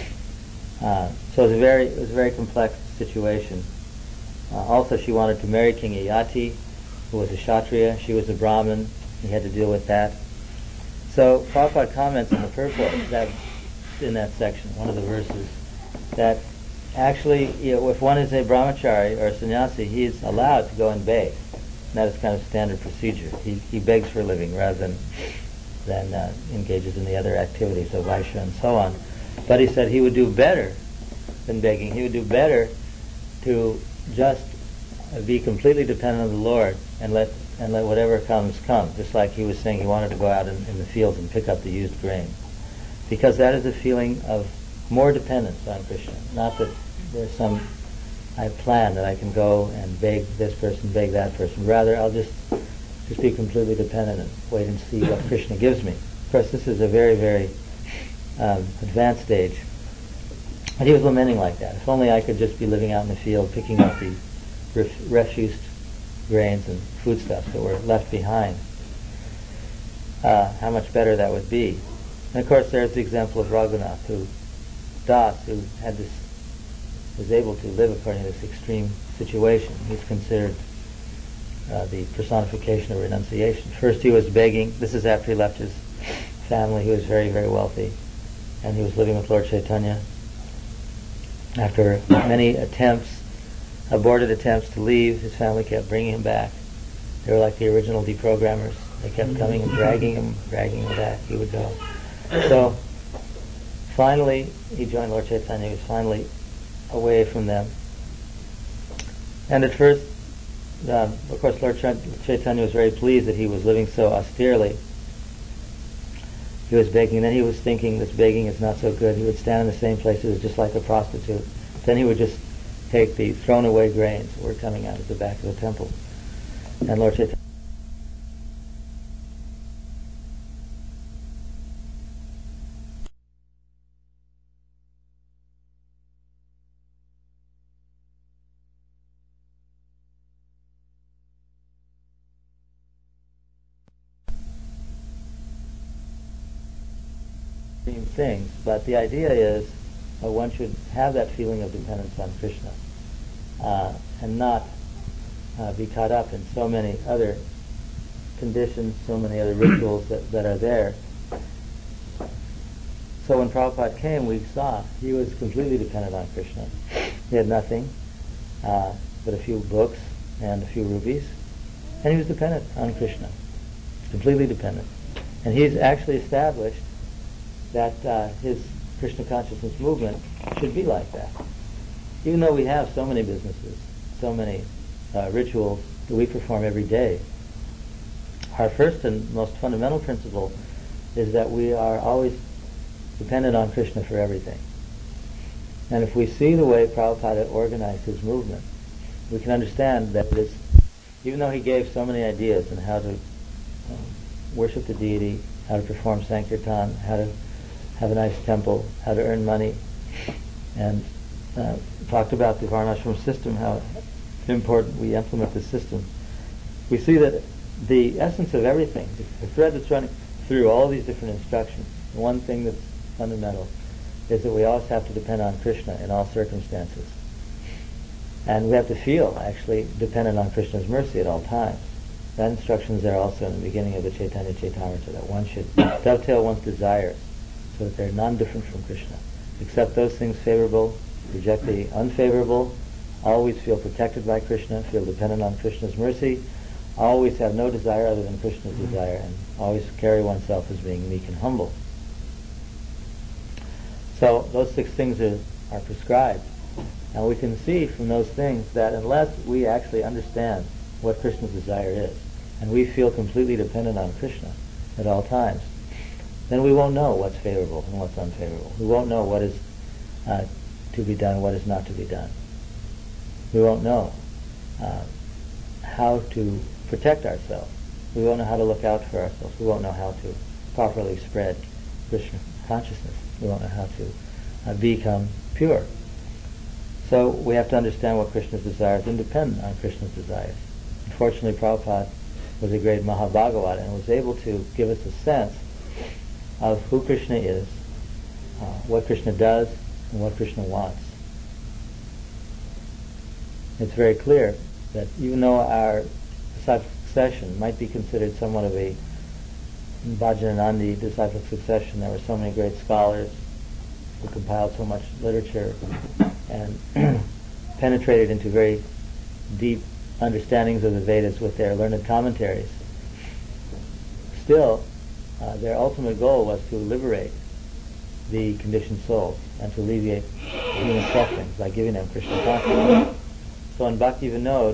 Uh, so it was a very, it was a very complex situation. Uh, also, she wanted to marry King Yayati, who was a Kshatriya. She was a Brahmin. He had to deal with that. So Prabhupada comments in the purport that in that section, one of the verses, that actually, you know, if one is a brahmachari or a sannyasi, he is allowed to go and beg. And that is kind of standard procedure. He he begs for a living rather than than uh, engages in the other activities of Vaishya and so on. But he said he would do better than begging. He would do better to just be completely dependent on the Lord and let and let whatever comes come. Just like he was saying, he wanted to go out in, in the fields and pick up the used grain, because that is a feeling of more dependence on Krishna. Not that there's some I plan that I can go and beg this person, beg that person. Rather, I'll just just be completely dependent and wait and see what Krishna gives me. Of course, this is a very, very um, advanced stage. And he was lamenting like that. If only I could just be living out in the field, picking up the ref- refused grains and foodstuffs that were left behind. Uh, how much better that would be. And of course, there's the example of Raghunath, who Das, who had this, was able to live according to this extreme situation. He's considered uh, the personification of renunciation. First, he was begging. This is after he left his family. He was very, very wealthy, and he was living with Lord Chaitanya. After many attempts, aborted attempts to leave, his family kept bringing him back. They were like the original deprogrammers. They kept coming and dragging him, dragging him back. He would go. So, finally, he joined Lord Chaitanya. He was finally away from them. And at first, uh, of course, Lord Chaitanya was very pleased that he was living so austerely. He was begging, and then he was thinking, this begging is not so good. He would stand in the same places just like a prostitute. Then he would just take the thrown away grains that were coming out of the back of the temple. And Lord Chaitanya things, but the idea is uh, one should have that feeling of dependence on Krishna uh, and not uh, be caught up in so many other conditions, so many other rituals that, that are there. So when Prabhupada came, we saw he was completely dependent on Krishna. He had nothing uh, but a few books and a few rupees, and he was dependent on Krishna, completely dependent. And he's actually established that uh, his Krishna consciousness movement should be like that. Even though we have so many businesses, so many uh, rituals that we perform every day, our first and most fundamental principle is that we are always dependent on Krishna for everything. And if we see the way Prabhupada organized his movement, we can understand that it is, even though he gave so many ideas on how to um, worship the deity, how to perform Sankirtan, how to have a nice temple, how to earn money, and uh, talked about the Varnashram system, how important we implement this system. We see that the essence of everything, the thread that's running through all these different instructions, the one thing that's fundamental is that we always have to depend on Krishna in all circumstances. And we have to feel, actually, dependent on Krishna's mercy at all times. That instruction is there also in the beginning of the Chaitanya Chaitamrita, that one should dovetail one's desires so that they're non-different from Krishna. Accept those things favorable, reject the unfavorable, always feel protected by Krishna, feel dependent on Krishna's mercy, always have no desire other than Krishna's desire, and always carry oneself as being meek and humble. So those six things are, are prescribed. And we can see from those things that unless we actually understand what Krishna's desire is, and we feel completely dependent on Krishna at all times, then we won't know what's favorable and what's unfavorable. We won't know what is uh, to be done and what is not to be done. We won't know uh, how to protect ourselves. We won't know how to look out for ourselves. We won't know how to properly spread Krishna consciousness. We won't know how to uh, become pure. So we have to understand what Krishna's desires and depend on Krishna's desires. Unfortunately, Prabhupada was a great Mahabhagavat and was able to give us a sense of who Krishna is, uh, what Krishna does, and what Krishna wants. It's very clear that even though our disciplic succession might be considered somewhat of a Bhajananandi disciplic succession, there were so many great scholars who compiled so much literature and penetrated into very deep understandings of the Vedas with their learned commentaries. Still, uh, their ultimate goal was to liberate the conditioned souls and to alleviate human suffering by giving them Krishna consciousness. So in Bhakti Vinod,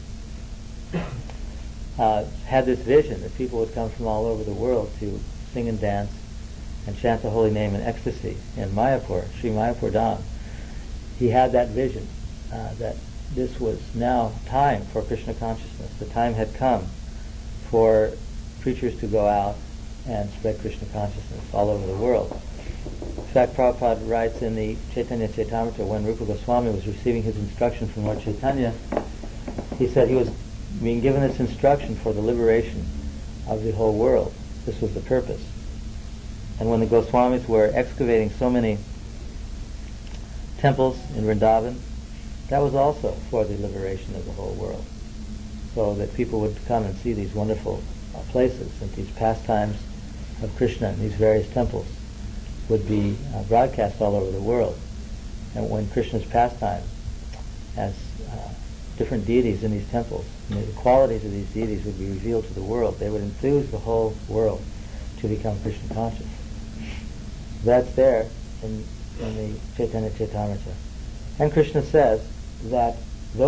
uh, had this vision that people would come from all over the world to sing and dance and chant the holy name in ecstasy in Mayapur, Sri Mayapur Dham. He had that vision uh, that this was now time for Krishna consciousness. The time had come for preachers to go out and spread Krishna consciousness all over the world. In fact, Prabhupada writes in the Chaitanya Chaitamrita, when Rupa Goswami was receiving his instruction from Lord Chaitanya, he said he was being given this instruction for the liberation of the whole world. This was the purpose. And when the Goswamis were excavating so many temples in Vrindavan, that was also for the liberation of the whole world, so that people would come and see these wonderful uh, places, and these pastimes of Krishna in these various temples would be uh, broadcast all over the world. And when Krishna's pastime as uh, different deities in these temples, and the qualities of these deities would be revealed to the world, they would enthuse the whole world to become Krishna conscious. That's there in, in the Chaitanya Chaitamrita. And Krishna says that those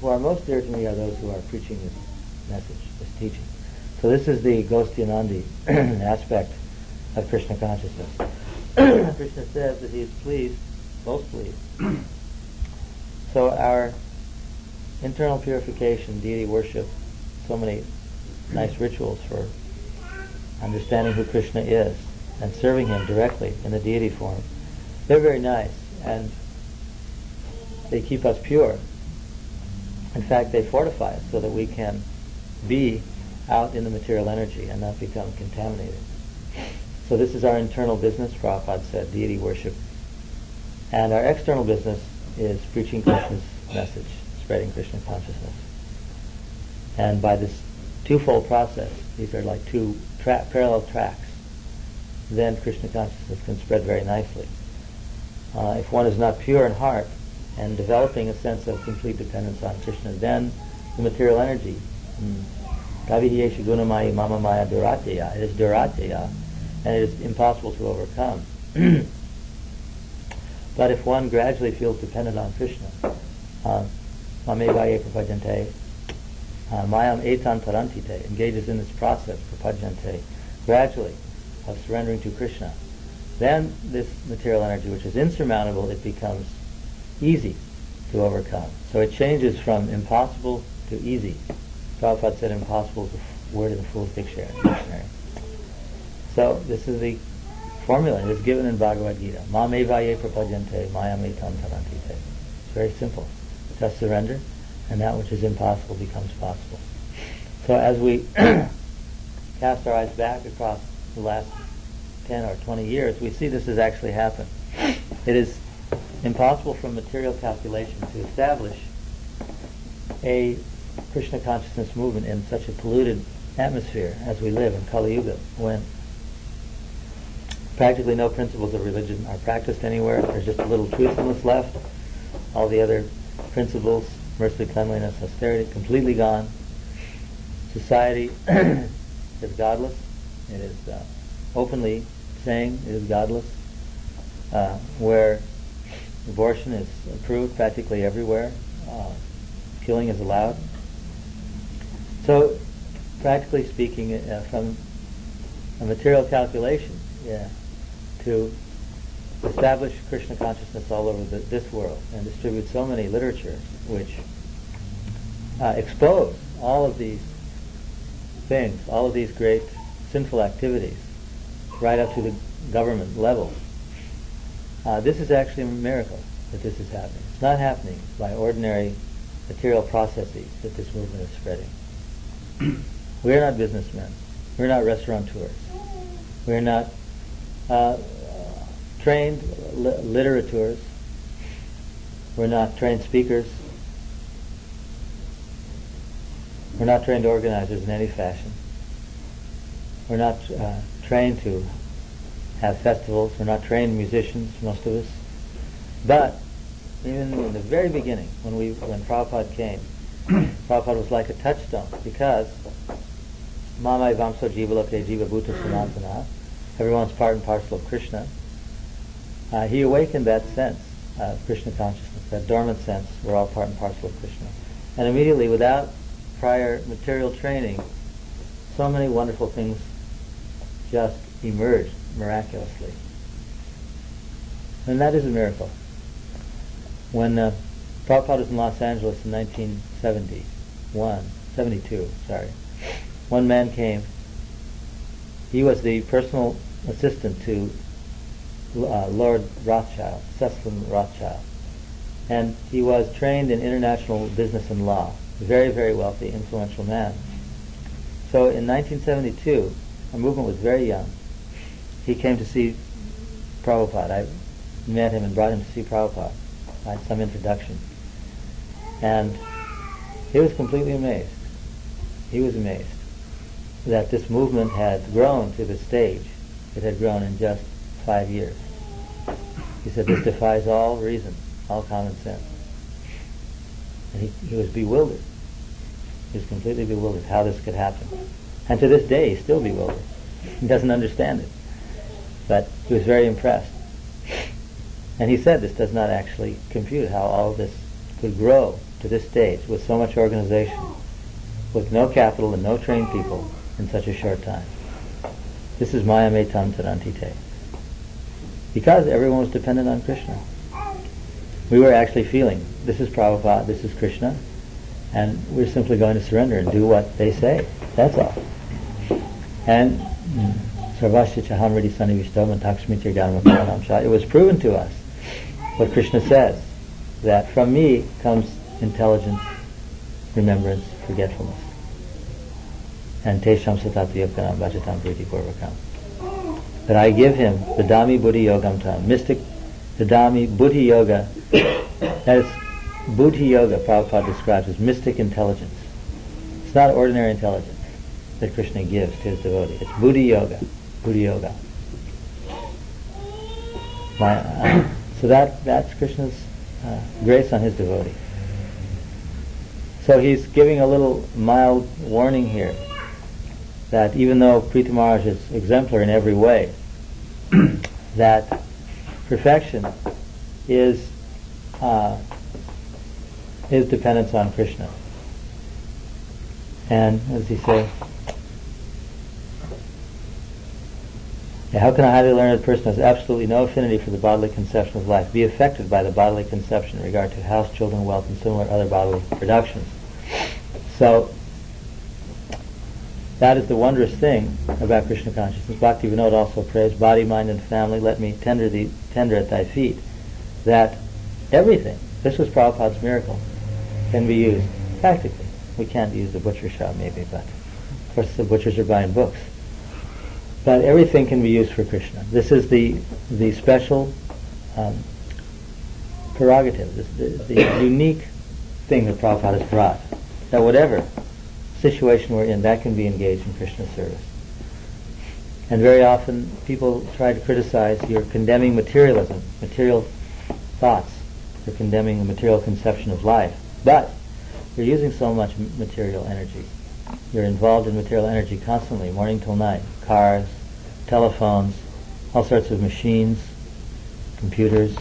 who are most dear to me are those who are preaching this message, this teaching. So this is the Gostyanandi aspect of Krishna consciousness. Krishna says that he is pleased, most pleased. So our internal purification, deity worship, so many nice rituals for understanding who Krishna is and serving him directly in the deity form, they're very nice and they keep us pure. In fact, they fortify us so that we can be out in the material energy and not become contaminated. So this is our internal business, Prabhupada said, deity worship. And our external business is preaching Krishna's message, spreading Krishna consciousness. And by this twofold process, these are like two tra- parallel tracks, then Krishna consciousness can spread very nicely. Uh, if one is not pure in heart and developing a sense of complete dependence on Krishna, then the material energy, Kavihiyesha gunamaya mama maya duratya, it is duratya, and it is impossible to overcome. But if one gradually feels dependent on Krishna, mamevaye prapajante, mayam etan tarantite, engages in this process, prapajante, gradually, of surrendering to Krishna, then this material energy, which is insurmountable, it becomes easy to overcome. So it changes from impossible to easy. Prabhupada said impossible is a word in the Fool's Dictionary. So this is the formula. It is given in Bhagavad Gita. Ma me vaye prapajante, maya me tam tarantite. It's very simple. Just surrender, and that which is impossible becomes possible. So as we cast our eyes back across the last ten or twenty years, we see this has actually happened. It is impossible from material calculation to establish a Krishna consciousness movement in such a polluted atmosphere as we live in Kali Yuga, when practically no principles of religion are practiced anywhere. There's just a little truthfulness left. All the other principles, mercy, cleanliness, austerity, completely gone. Society is godless. It is uh, openly saying it is godless. Uh, where abortion is approved practically everywhere. Uh, killing is allowed. So, practically speaking, uh, from a material calculation, yeah, to establish Krishna consciousness all over the, this world and distribute so many literatures which uh, expose all of these things, all of these great sinful activities, right up to the government level. Uh, this is actually a miracle that this is happening. It's not happening by ordinary material processes that this movement is spreading. We're not businessmen. We're not restaurateurs. We're not uh, trained li- literateurs. We're not trained speakers. We're not trained organizers in any fashion. We're not uh, trained to have festivals. We're not trained musicians, most of us. But even in the very beginning, when we when Prabhupada came, Prabhupada was like a touchstone, because Mamai Vamso Jivaloke Jiva Bhuta Sanatana, everyone's part and parcel of Krishna. Uh, he awakened that sense of Krishna consciousness, that dormant sense, we're all part and parcel of Krishna. And immediately, without prior material training, so many wonderful things just emerged miraculously. And that is a miracle. When uh, Prabhupada was in Los Angeles in nineteen seventy-one, seventy-two, sorry, one man came. He was the personal assistant to uh, Lord Rothschild, Cecil Rothschild. And he was trained in international business and law. Very, very wealthy, influential man. So in nineteen seventy-two, our movement was very young. He came to see Prabhupada. I met him and brought him to see Prabhupada. I had some introduction. And he was completely amazed. He was amazed that this movement had grown to the stage it had grown in just five years. He said, this defies all reason, all common sense. And he, he was bewildered. He was completely bewildered how this could happen. And to this day, he's still bewildered. He doesn't understand it. But he was very impressed. And he said this does not actually compute how all this could grow to this stage with so much organization, with no capital and no trained people in such a short time. This is Maya Metam Tarantite. Because everyone was dependent on Krishna. We were actually feeling, this is Prabhupada, this is Krishna, and we're simply going to surrender and do what they say. That's all. And Sarvasya Chahamriti Sanivishtam Takshmiti Dharma Shah. It was proven to us what Krishna says, that from me comes intelligence, remembrance, forgetfulness. And Tesham Satatva Yoganam Bhajatam Priti Purvakam. That I give him the Dami Buddhi Yogam Tam, mystic, the Dami Buddhi Yoga. That is, Buddhi Yoga, Prabhupada describes as mystic intelligence. It's not ordinary intelligence that Krishna gives to his devotee. It's Buddhi Yoga. Buddhi Yoga. My, uh, so that that's Krishna's uh, grace on his devotee. So he's giving a little mild warning here that even though Pritha Maharaj is exemplar in every way, that perfection is uh, his dependence on Krishna. And what does he say? Yeah, how can a highly learned person who has absolutely no affinity for the bodily conception of life be affected by the bodily conception in regard to house, children, wealth, and similar other bodily productions? So, that is the wondrous thing about Krishna consciousness. Bhakti Vinod also prays, body, mind, and family, let me tender thee, tender at thy feet. That everything, this was Prabhupada's miracle, can be used practically. We can't use the butcher shop maybe, but of course the butchers are buying books. But everything can be used for Krishna. This is the the special um, prerogative, this, the, the unique thing that Prabhupada has brought. That whatever situation we're in, that can be engaged in Krishna's service. And very often people try to criticize, you're condemning materialism, material thoughts, you're condemning the material conception of life. But you're using so much material energy. You're involved in material energy constantly, morning till night. Cars, telephones, all sorts of machines, computers.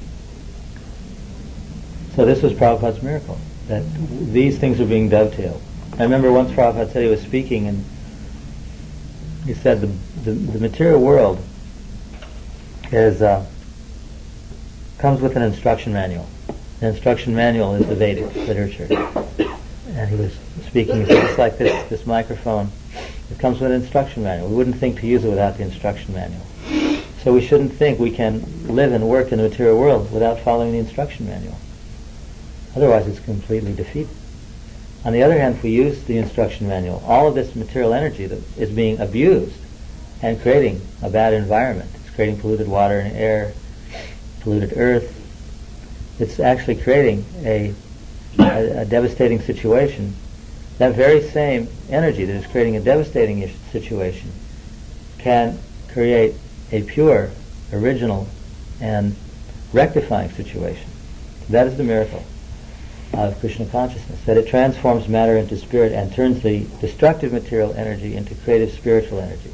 So this was Prabhupada's miracle, that these things are being dovetailed. I remember once Prabhupada said he was speaking and he said the the, the material world is uh, comes with an instruction manual. The instruction manual is the Vedic literature. And he was speaking, he said, it's like this, this microphone. It comes with an instruction manual. We wouldn't think to use it without the instruction manual. So we shouldn't think we can live and work in the material world without following the instruction manual. Otherwise it's completely defeated. On the other hand, if we use the instruction manual, all of this material energy that is being abused and creating a bad environment. It's creating polluted water and air, polluted earth. It's actually creating a A, a devastating situation. That very same energy that is creating a devastating ish- situation can create a pure, original, and rectifying situation. That is the miracle of Krishna consciousness, that it transforms matter into spirit and turns the destructive material energy into creative spiritual energy.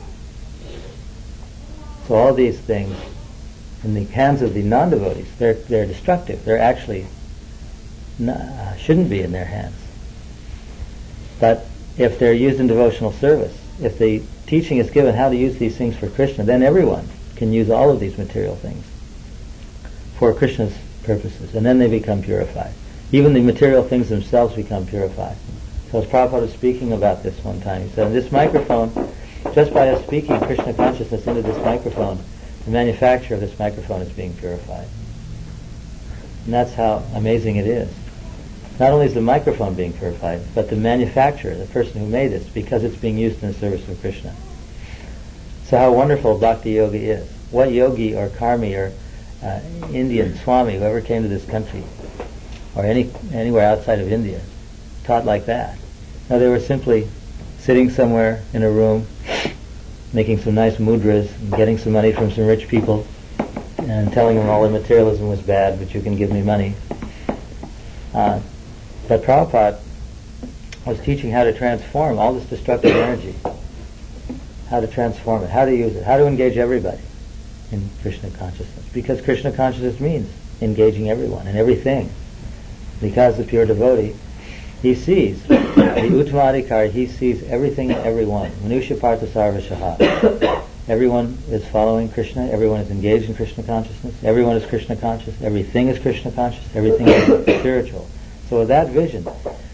So all these things, in the hands of the non-devotees, they're, they're destructive. They're actually No, uh, shouldn't be in their hands. But if they're used in devotional service, if the teaching is given how to use these things for Krishna, then everyone can use all of these material things for Krishna's purposes, and then they become purified. Even the material things themselves become purified. So as Prabhupada was speaking about this one time, he said, this microphone, just by us speaking Krishna consciousness into this microphone, the manufacture of this microphone is being purified. And that's how amazing it is. Not only is the microphone being purified, but the manufacturer, the person who made this, because it's being used in the service of Krishna. So how wonderful Bhakti Yoga is. What yogi or karmi or uh, Indian Swami, whoever came to this country, or any anywhere outside of India, taught like that? No, they were simply sitting somewhere in a room, making some nice mudras, and getting some money from some rich people, and telling them all their materialism was bad, but you can give me money. Uh, but Prabhupada was teaching how to transform all this destructive energy, how to transform it, how to use it, how to engage everybody in Krishna consciousness. Because Krishna consciousness means engaging everyone and everything. because the pure devotee, he sees, the Uttamadhikari, he sees everything and everyone. Manusya Partha Sarvashaha. Everyone is following Krishna, everyone is engaged in Krishna consciousness, everyone is Krishna conscious, everything is Krishna conscious, everything is spiritual. So with that vision,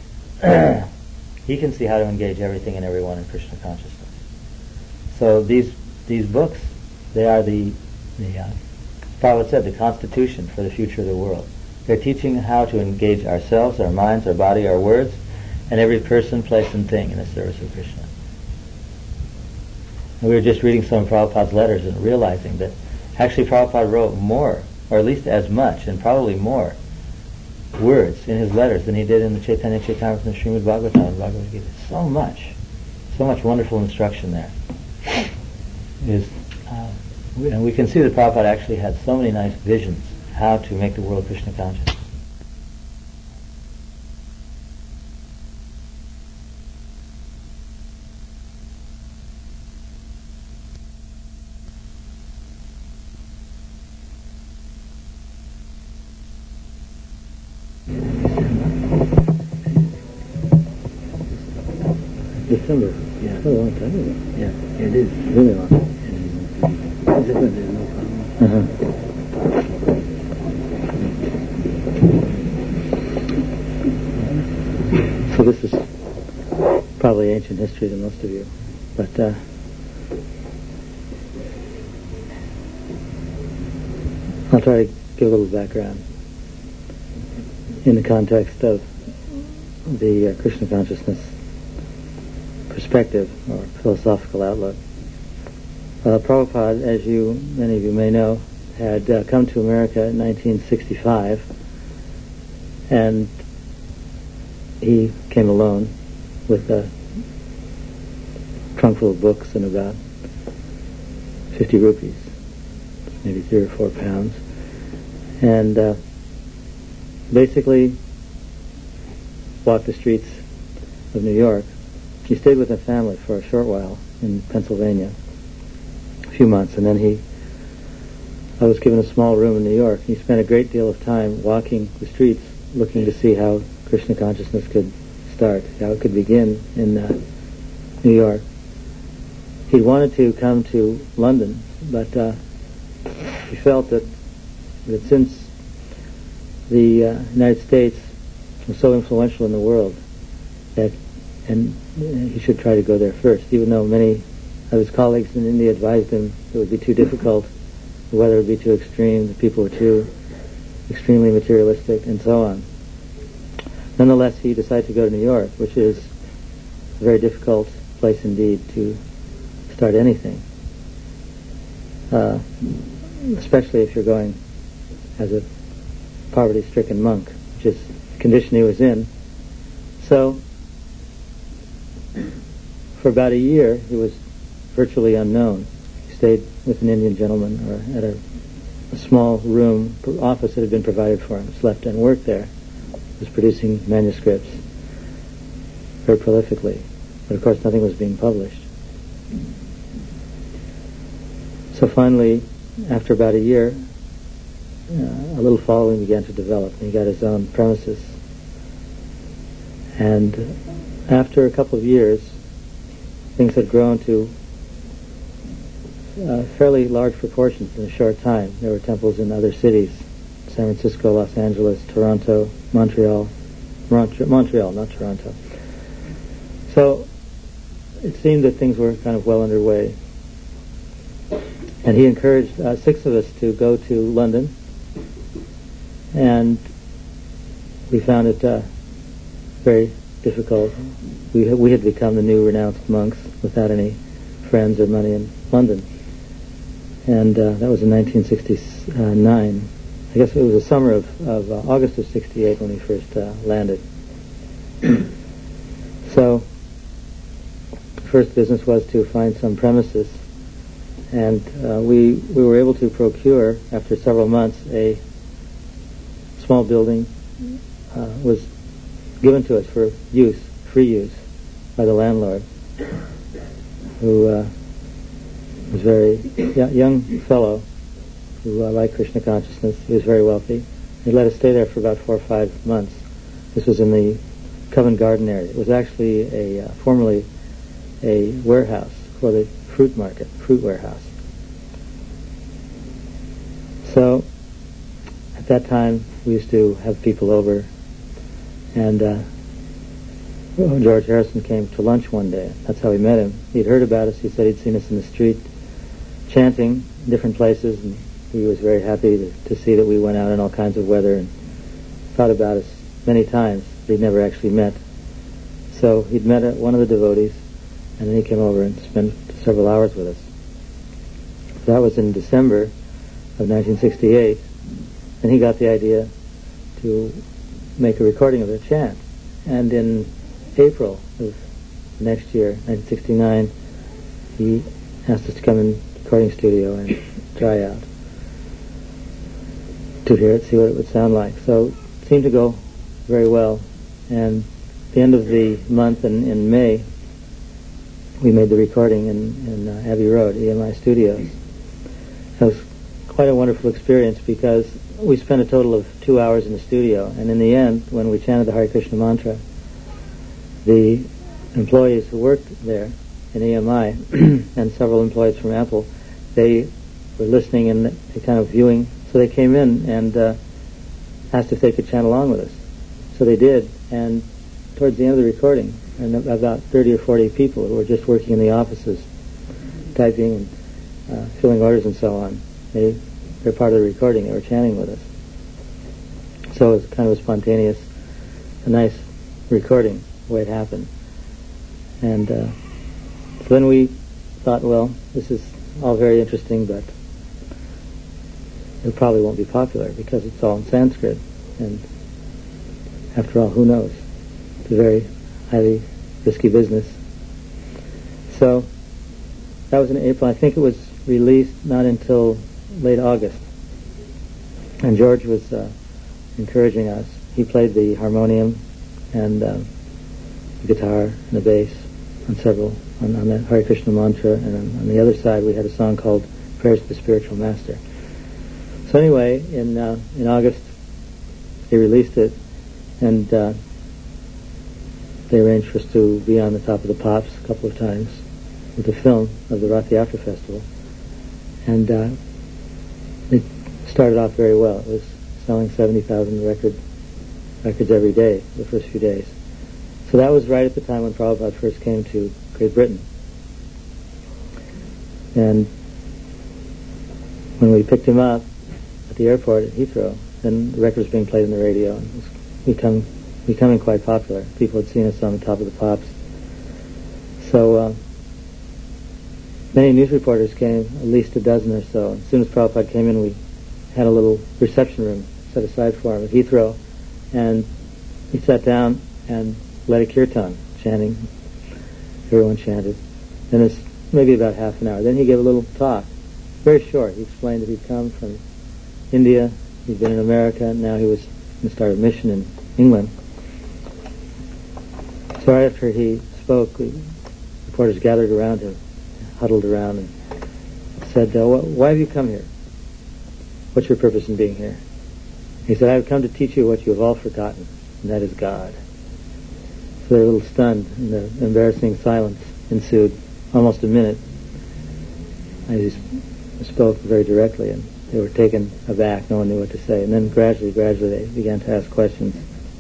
he can see how to engage everything and everyone in Krishna consciousness. So these these books, they are the, the uh, Prabhupada said, the constitution for the future of the world. They're teaching how to engage ourselves, our minds, our body, our words, and every person, place, and thing in the service of Krishna. And we were just reading some of Prabhupada's letters and realizing that actually Prabhupada wrote more, or at least as much, and probably more, words in his letters than he did in the Chaitanya Charitamrita and the Srimad Bhagavatam and Bhagavad Gita. So much. So much wonderful instruction there. Is, uh, we, and we can see that Prabhupada actually had so many nice visions how to make the world Krishna conscious. December. Yeah. That's a long time ago. Yeah, it is. Really long. It's different, there's no problem. Uh-huh. So this is probably ancient history to most of you, but uh, I'll try to give a little background in the context of the uh, Krishna consciousness perspective or philosophical outlook. Uh, Prabhupada, as you many of you may know, had uh, come to America in nineteen sixty-five, and he came alone with a trunk full of books and about fifty rupees, maybe three or four pounds, and uh, basically walked the streets of New York. He stayed with a family for a short while in Pennsylvania, a few months, and then he I was given a small room in New York. He spent a great deal of time walking the streets looking to see how Krishna consciousness could start, how it could begin in uh, New York. He wanted to come to London, but uh, he felt that, that since the uh, United States was so influential in the world, that and he should try to go there first, even though many of his colleagues in India advised him it would be too difficult, the weather would be too extreme, the people were too extremely materialistic, and so on. Nonetheless, he decided to go to New York, which is a very difficult place indeed to start anything, uh, especially if you're going as a poverty-stricken monk, which is the condition he was in. So, for about a year, he was virtually unknown. He stayed with an Indian gentleman or at a, a small room, office that had been provided for him, slept and worked there. He was producing manuscripts very prolifically, but of course nothing was being published. So finally, after about a year, uh, a little following began to develop, and he got his own premises. And after a couple of years, things had grown to uh, fairly large proportions in a short time. There were temples in other cities, San Francisco, Los Angeles, Toronto, Montreal, Mont- Montreal, not Toronto. So it seemed that things were kind of well underway. And he encouraged uh, six of us to go to London, and we found it uh, very difficult. We we had become the new renounced monks without any friends or money in London, and uh, that was in nineteen sixty-nine. I guess it was the summer of, of uh, August of sixty-eight when we first uh, landed. So, the first business was to find some premises, and uh, we we were able to procure, after several months, a small building uh, was given to us for use, free use, by the landlord, who uh, was a very y- young fellow who uh, liked Krishna consciousness. He was very wealthy. He let us stay there for about four or five months This was in the Covent Garden area. It was actually a uh, formerly a warehouse for the fruit market, fruit warehouse. So at that time, we used to have people over, and uh, George Harrison came to lunch one day. That's how we met him. He'd heard about us. He said he'd seen us in the street chanting in different places, and he was very happy to, to see that we went out in all kinds of weather, and thought about us many times. They'd never actually met. So he'd met uh, one of the devotees, and then he came over and spent several hours with us. That was in December of nineteen sixty-eight, and he got the idea to make a recording of the chant. And in April of next year, nineteen sixty-nine, he asked us to come in the recording studio and try out to hear it, see what it would sound like. So it seemed to go very well. And at the end of the month, in, in May, we made the recording in, in uh, Abbey Road, E M I Studios. It was quite a wonderful experience because we spent a total of two hours in the studio, and in the end, when we chanted the Hare Krishna mantra, the employees who worked there in E M I and several employees from Apple, they were listening and they kind of viewing, so they came in and uh, asked if they could chant along with us. So they did, and towards the end of the recording, and about thirty or forty people who were just working in the offices, typing and uh, filling orders and so on, they, they're part of the recording. They were chanting with us. So it was kind of a spontaneous, a nice recording, the way it happened. And uh, so then we thought, well, this is all very interesting, but it probably won't be popular because it's all in Sanskrit. And after all, who knows? It's a very highly risky business. So that was in April. I think it was released not until late August. And George was uh, encouraging us. He played the harmonium and uh, the guitar and the bass on several, on, on the Hare Krishna mantra, and on, on the other side we had a song called Prayers to the Spiritual Master. So anyway, in uh, in August they released it, and uh, they arranged for us to be on the top of the pops a couple of times with the film of the Rath Yatra Festival. And uh, it started off very well. It was selling seventy thousand record, records every day, the first few days. So that was right at the time when Prabhupada first came to Great Britain. And when we picked him up at the airport at Heathrow, then the record was being played on the radio, and it was become, becoming quite popular. People had seen us on the top of the pops. So uh, many news reporters came, at least a dozen or so. As soon as Prabhupada came in, we had a little reception room set aside for him at Heathrow, and he sat down and led a kirtan, chanting. Everyone chanted. Then it's maybe about half an hour. Then he gave a little talk, very short. He explained that he'd come from India, he'd been in America, and now he was going to start a mission in England. So right after he spoke, the reporters gathered around him, huddled around, and said, uh, why have you come here? What's your purpose in being here? He said, I've come to teach you what you have all forgotten, and that is God. So they were a little stunned, and the embarrassing silence ensued, almost a minute. I spoke very directly, and they were taken aback. No one knew what to say. And then gradually, gradually, they began to ask questions.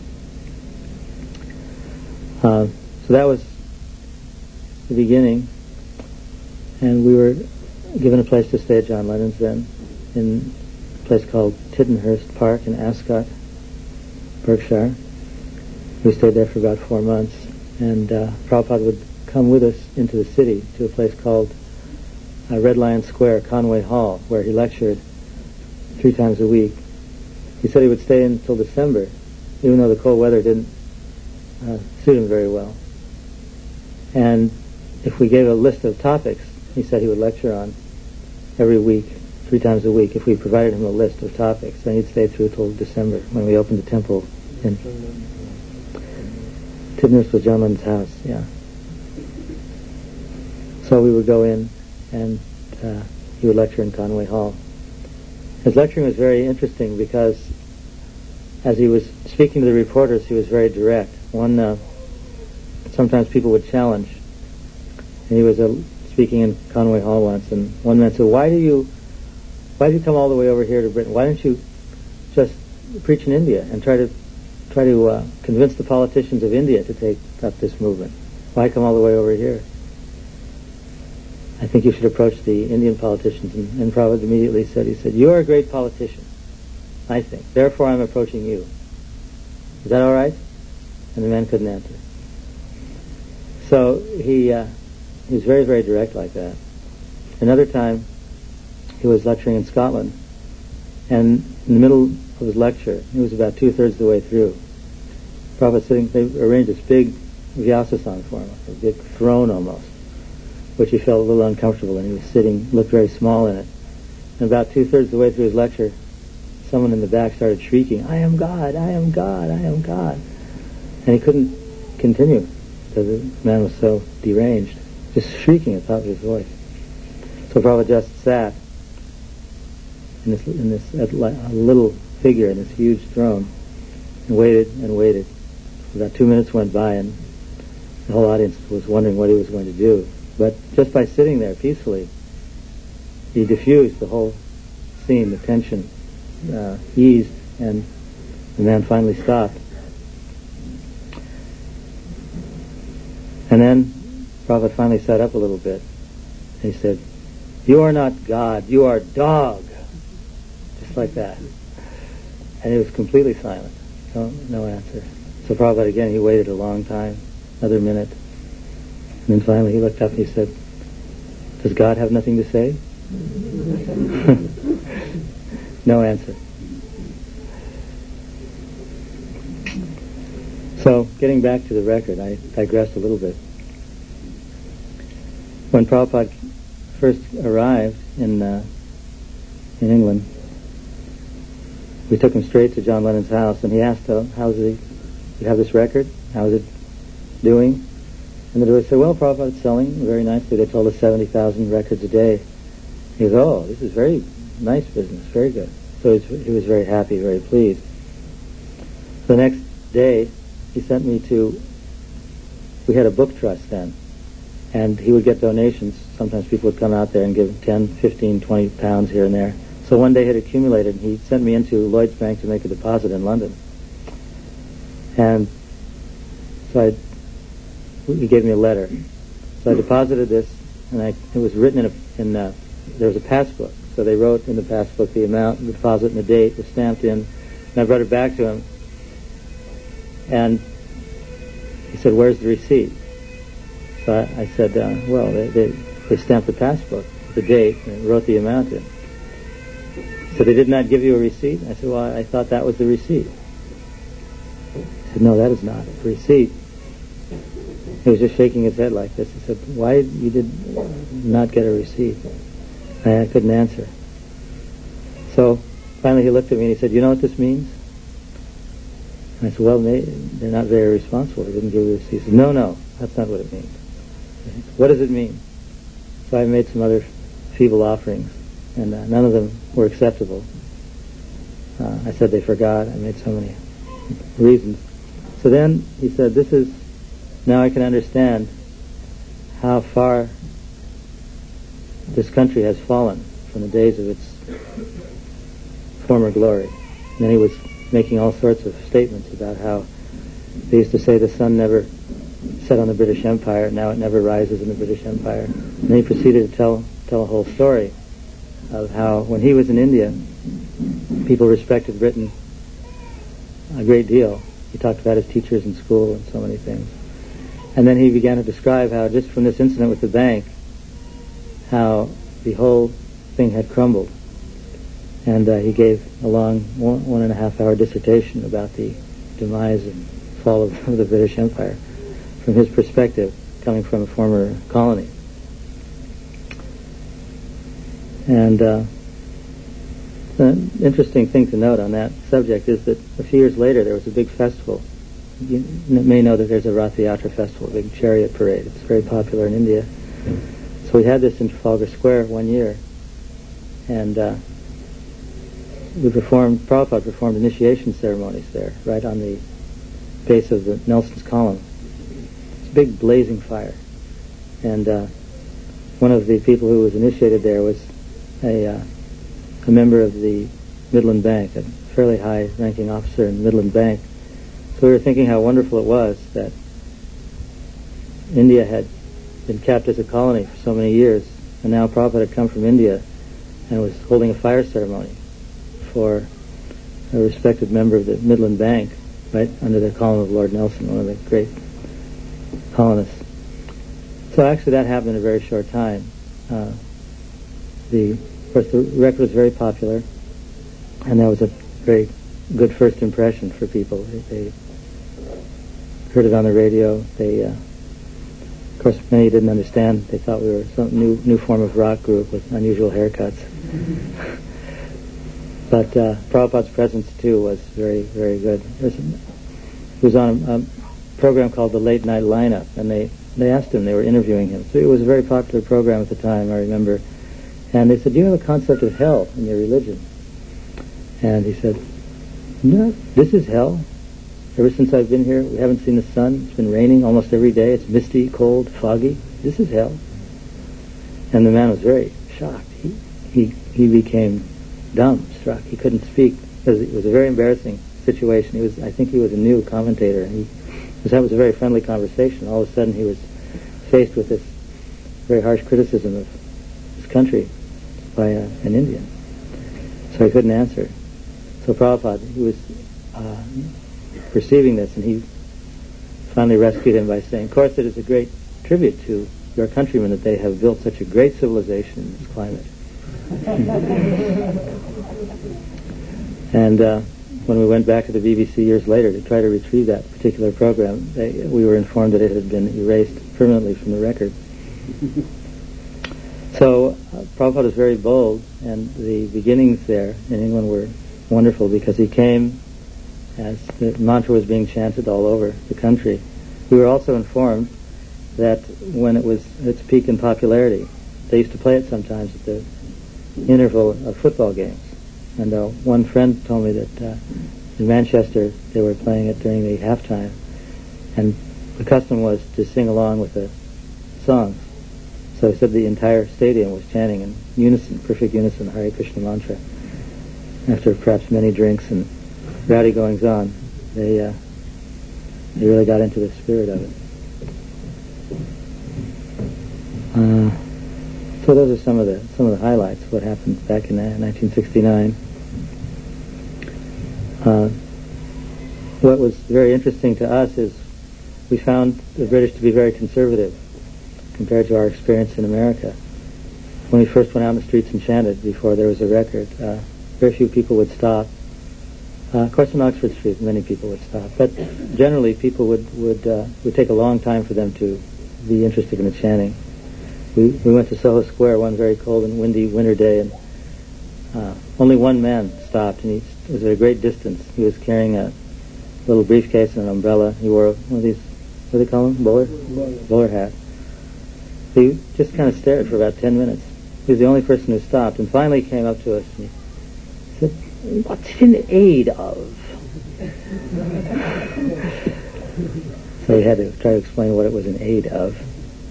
Uh, so that was the beginning, and we were given a place to stay at John Lennon's then, in a place called Tittenhurst Park in Ascot, Berkshire. We stayed there for about four months, and uh, Prabhupada would come with us into the city to a place called uh, Red Lion Square, Conway Hall, where he lectured three times a week. He said he would stay until December, even though the cold weather didn't uh, suit him very well. And if we gave a list of topics, he said he would lecture on every week, three times a week. If we provided him a list of topics, then he'd stay through till December when we opened the temple in Tidness was John Lennon's house, yeah. So we would go in, and uh, he would lecture in Conway Hall. His lecturing was very interesting because as he was speaking to the reporters, he was very direct. One, uh, sometimes people would challenge. And he was uh, speaking in Conway Hall once, and one man said, "Why do you, why do you come all the way over here to Britain? Why don't you just preach in India and try to, try to uh, convince the politicians of India to take up this movement? Why come all the way over here? I think you should approach the Indian politicians." And, and Prabhupada immediately said, he said, "You are a great politician, I think. Therefore I'm approaching you. Is that all right?" And the man couldn't answer. So he, uh, he was very, very direct like that. Another time, he was lecturing in Scotland, and in the middle of his lecture, he was about two-thirds of the way through. Prabhupada sitting, they arranged this big Vyasasana for him, like a big throne almost, which he felt a little uncomfortable in. He was sitting, looked very small in it. And about two-thirds of the way through his lecture, someone in the back started shrieking, "I am God, I am God, I am God." And he couldn't continue because the man was so deranged, just shrieking at the top of his voice. So Prabhupada just sat in this, in this uh, little figure in this huge throne and waited and waited. About two minutes went by, and the whole audience was wondering what he was going to do. But just by sitting there peacefully, he diffused the whole scene, the tension uh, eased, and the man finally stopped. And then Prabhupada finally sat up a little bit, and he said, "You are not God, you are dog." Just like that. And it was completely silent. No, no answer. So Prabhupada again, he waited a long time, another minute. And then finally he looked up and he said, "Does God have nothing to say?" No answer. So, getting back to the record, I digressed a little bit. When Prabhupada first arrived in uh, in England, we took him straight to John Lennon's house, and he asked, uh, "How's it? You have this record? How's it doing?" And the devotee said, "Well, Prabhupada, it's selling very nicely. They told us seventy thousand records a day." He goes, "Oh, this is very nice business, very good." So he was, he was very happy, very pleased. The next day, he sent me to, we had a book trust then, and he would get donations. Sometimes people would come out there and give ten, fifteen, twenty pounds here and there. So one day it had accumulated, and he sent me into Lloyd's Bank to make a deposit in London. And so I, he gave me a letter. So I deposited this, and I, it was written in a, in a, there was a passbook. So they wrote in the passbook the amount, the deposit, and the date was stamped in. And I brought it back to him. And he said, "Where's the receipt?" So I, I said, uh, well, they, they, they stamped the passbook, the date, and wrote the amount in. So they did not give you a receipt? I said, "Well, I, I thought that was the receipt." He said, "No, that is not a receipt." He was just shaking his head like this. He said, "Why you did not get a receipt?" I, I couldn't answer. So finally he looked at me and he said, "You know what this means?" And I said, "Well, they, they're not very responsible. They didn't give you a receipt." He said, "No, no, that's not what it means." Said, "What does it mean?" So I made some other feeble offerings, and uh, none of them were acceptable. Uh, I said they forgot. I made so many reasons. So then he said, "This is, now I can understand how far this country has fallen from the days of its former glory." And then he was making all sorts of statements about how they used to say the sun never set on the British Empire, now it never rises in the British Empire. And then he proceeded to tell tell a whole story of how when he was in India, people respected Britain a great deal. He talked about his teachers in school and so many things. And then he began to describe how just from this incident with the bank, how the whole thing had crumbled. And uh, he gave a long one, one and a half hour dissertation about the demise and fall of the British Empire from his perspective, coming from a former colony. And uh, an interesting thing to note on that subject is that a few years later there was a big festival. You may know that there's a Rath Yatra festival, a big chariot parade. It's very popular in India. So we had this in Trafalgar Square one year, and uh, we performed, Prabhupada performed initiation ceremonies there, right on the base of the Nelson's column. It's a big blazing fire. And uh, one of the people who was initiated there was a, uh, a member of the Midland Bank, a fairly high-ranking officer in Midland Bank. So we were thinking how wonderful it was that India had been kept as a colony for so many years, and now Prabhupada had come from India and was holding a fire ceremony for a respected member of the Midland Bank, right under the column of Lord Nelson, one of the great colonists. So actually that happened in a very short time. Uh, the, of course, the record was very popular, and that was a very good first impression for people. They, they heard it on the radio. They, uh, of course, many didn't understand. They thought we were some new new form of rock group with unusual haircuts. But uh, Prabhupada's presence too was very, very good. There was, he was on a, a program called the Late Night Lineup, and they they asked him. They were interviewing him. So it was a very popular program at the time, I remember. And they said, "Do you have a concept of hell in your religion?" And he said, "No, this is hell. Ever since I've been here, we haven't seen the sun. It's been raining almost every day. It's misty, cold, foggy. This is hell." And the man was very shocked. He he, he became dumbstruck. He couldn't speak. It was, it was a very embarrassing situation. He was, I think he was a new commentator, and he was, that was a very friendly conversation. All of a sudden he was faced with this very harsh criticism of his country by uh, an Indian. So he couldn't answer. So Prabhupada, he was uh, perceiving this, and he finally rescued him by saying, "Of course, it is a great tribute to your countrymen that they have built such a great civilization in this climate." And uh, when we went back to the B B C years later to try to retrieve that particular program, they, we were informed that it had been erased permanently from the record. So uh, Prabhupada was very bold, and the beginnings there in England were wonderful because he came as the mantra was being chanted all over the country. We were also informed that when it was at its peak in popularity, they used to play it sometimes at the interval of football games. And uh, one friend told me that uh, in Manchester they were playing it during the halftime, and the custom was to sing along with the songs. So he said the entire stadium was chanting in unison, perfect unison, the Hare Krishna mantra. After perhaps many drinks and rowdy goings on, they uh, they really got into the spirit of it. Uh, so those are some of the some of the highlights of what happened back in uh, nineteen sixty-nine. Uh, what was very interesting to us is we found the British to be very conservative compared to our experience in America. When we first went out in the streets and chanted before there was a record, uh, very few people would stop. Uh, of course, in Oxford Street, many people would stop, but generally, people would would uh, would take a long time for them to be interested in the chanting. We we went to Soho Square one very cold and windy winter day, and uh, only one man stopped, and he was at a great distance. He was carrying a little briefcase and an umbrella. He wore one of these, what do they call them, bowler bowler hat. He just kind of stared for about ten minutes. He was the only person who stopped, and finally came up to us and he said, "What's in aid of?" So we had to try to explain what it was in aid of.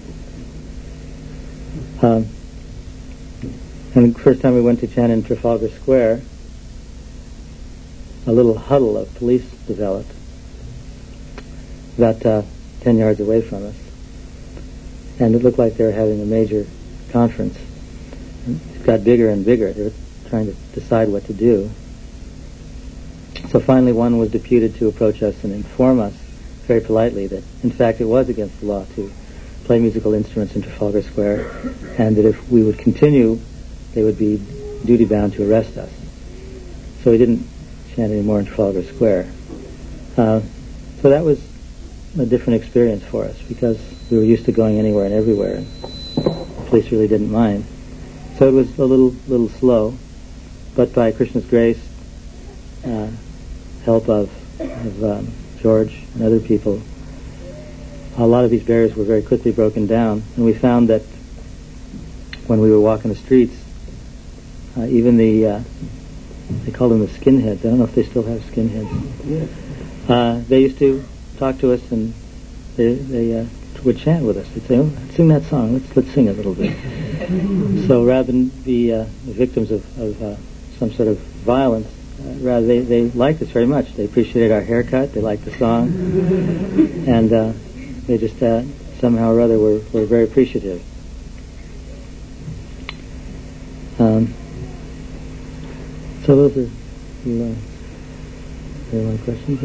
Um, and the first time we went to chant in Trafalgar Square, a little huddle of police developed about uh, ten yards away from us. And it looked like they were having a major conference. It got bigger and bigger. They were trying to decide what to do. So finally one was deputed to approach us and inform us very politely that in fact it was against the law to play musical instruments in Trafalgar Square, and that if we would continue they would be duty-bound to arrest us. So we didn't chant anymore in Trafalgar Square. Uh, so that was a different experience for us because we were used to going anywhere and everywhere, and the police really didn't mind. So it was a little little slow, but by Krishna's grace, uh, help of, of um, George and other people, a lot of these barriers were very quickly broken down, and we found that when we were walking the streets, uh, even the uh, they called them the skinheads. I don't know if they still have skinheads. Yeah. Uh, they used to talk to us, and they, they uh, would chant with us. They'd say, "Oh, sing that song. Let's let's sing a little bit." So rather than be uh, victims of, of uh, some sort of violence, uh, rather they, they liked us very much. They appreciated our haircut. They liked the song, and uh, they just uh, somehow or other were, were very appreciative. Um, so those are you, uh, there are questions?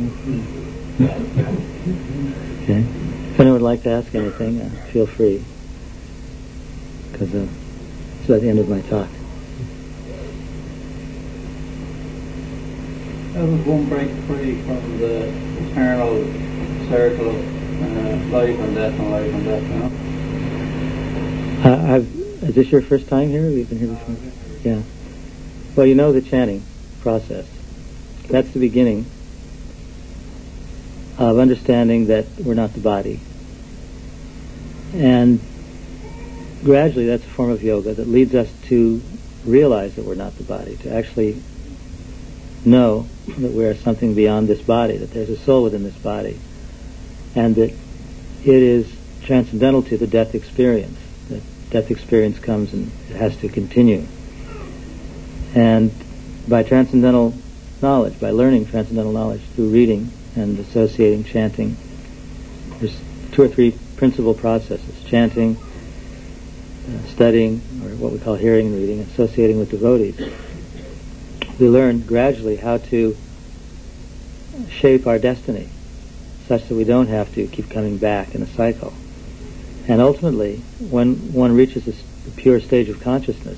Okay. If anyone would like to ask anything, uh, feel free, because uh, it's at the end of my talk. How does one break free from the eternal circle of uh, life and death and life and death, you know? Uh, I've, is this your first time here? We've been here before? Yeah. Well, you know the chanting process. That's the beginning of understanding that we're not the body. And gradually that's a form of yoga that leads us to realize that we're not the body, to actually know that we are something beyond this body, that there's a soul within this body, and that it is transcendental to the death experience. That death experience comes and it has to continue. And by transcendental knowledge, by learning transcendental knowledge through reading and associating, chanting, there's two or three principal processes: chanting, uh, studying, or what we call hearing and reading, associating with devotees. We learn gradually how to shape our destiny such that we don't have to keep coming back in a cycle. And ultimately, when one reaches a pure stage of consciousness,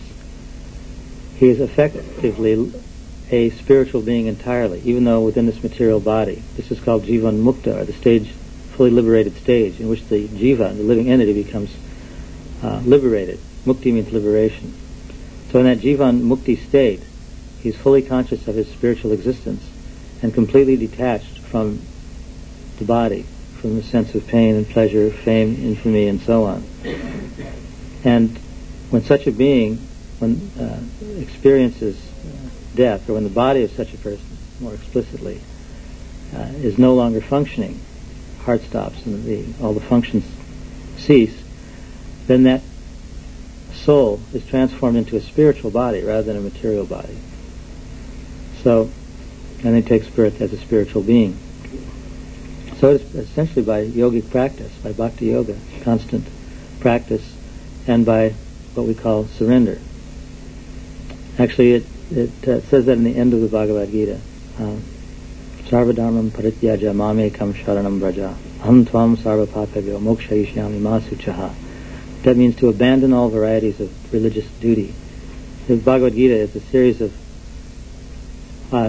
he is effectively a spiritual being entirely, even though within this material body. This is called Jivan Mukta, or the stage, fully liberated stage, in which the jiva, the living entity, becomes uh, liberated. Mukti means liberation. So in that Jivan Mukti state, he's fully conscious of his spiritual existence and completely detached from the body, from the sense of pain and pleasure, fame, infamy, and so on. And when such a being, when uh, experiences uh, death, or when the body of such a person, more explicitly, uh, is no longer functioning, heart stops and the, all the functions cease, then that soul is transformed into a spiritual body rather than a material body. So, and they take spirit as a spiritual being. So it's essentially by yogic practice, by bhakti yoga, constant practice, and by what we call surrender. Actually, it, it uh, says that in the end of the Bhagavad Gita. Sarvadharmam parityaja mamekam sharanam vraja aham tvam sarva papabhyo mokshayishyami ma suchaha. That means to abandon all varieties of religious duty. The Bhagavad Gita is a series of uh,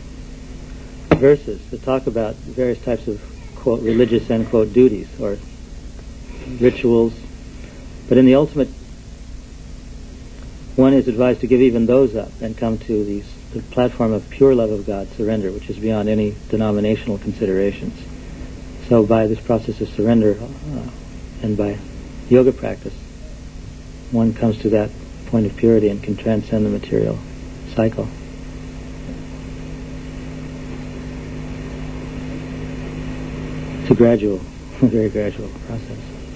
verses that talk about various types of, quote, religious, end quote, duties or rituals. But in the ultimate, one is advised to give even those up and come to these, the platform of pure love of God, surrender, which is beyond any denominational considerations. So by this process of surrender uh, and by yoga practice, one comes to that point of purity and can transcend the material cycle. It's a gradual, a very gradual process.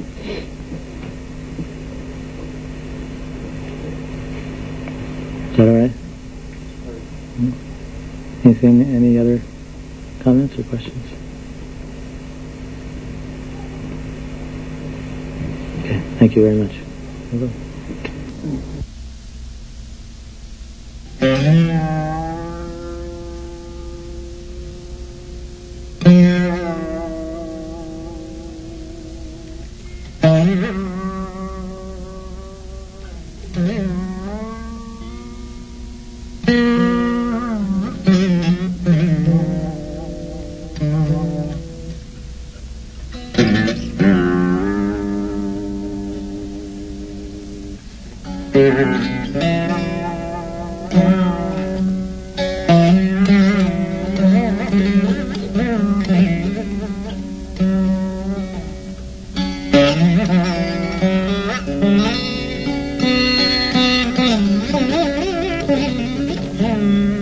Is that all right? Hmm? Anything, any other comments or questions? Okay, thank you very much. Mm-hmm.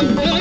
Thank you.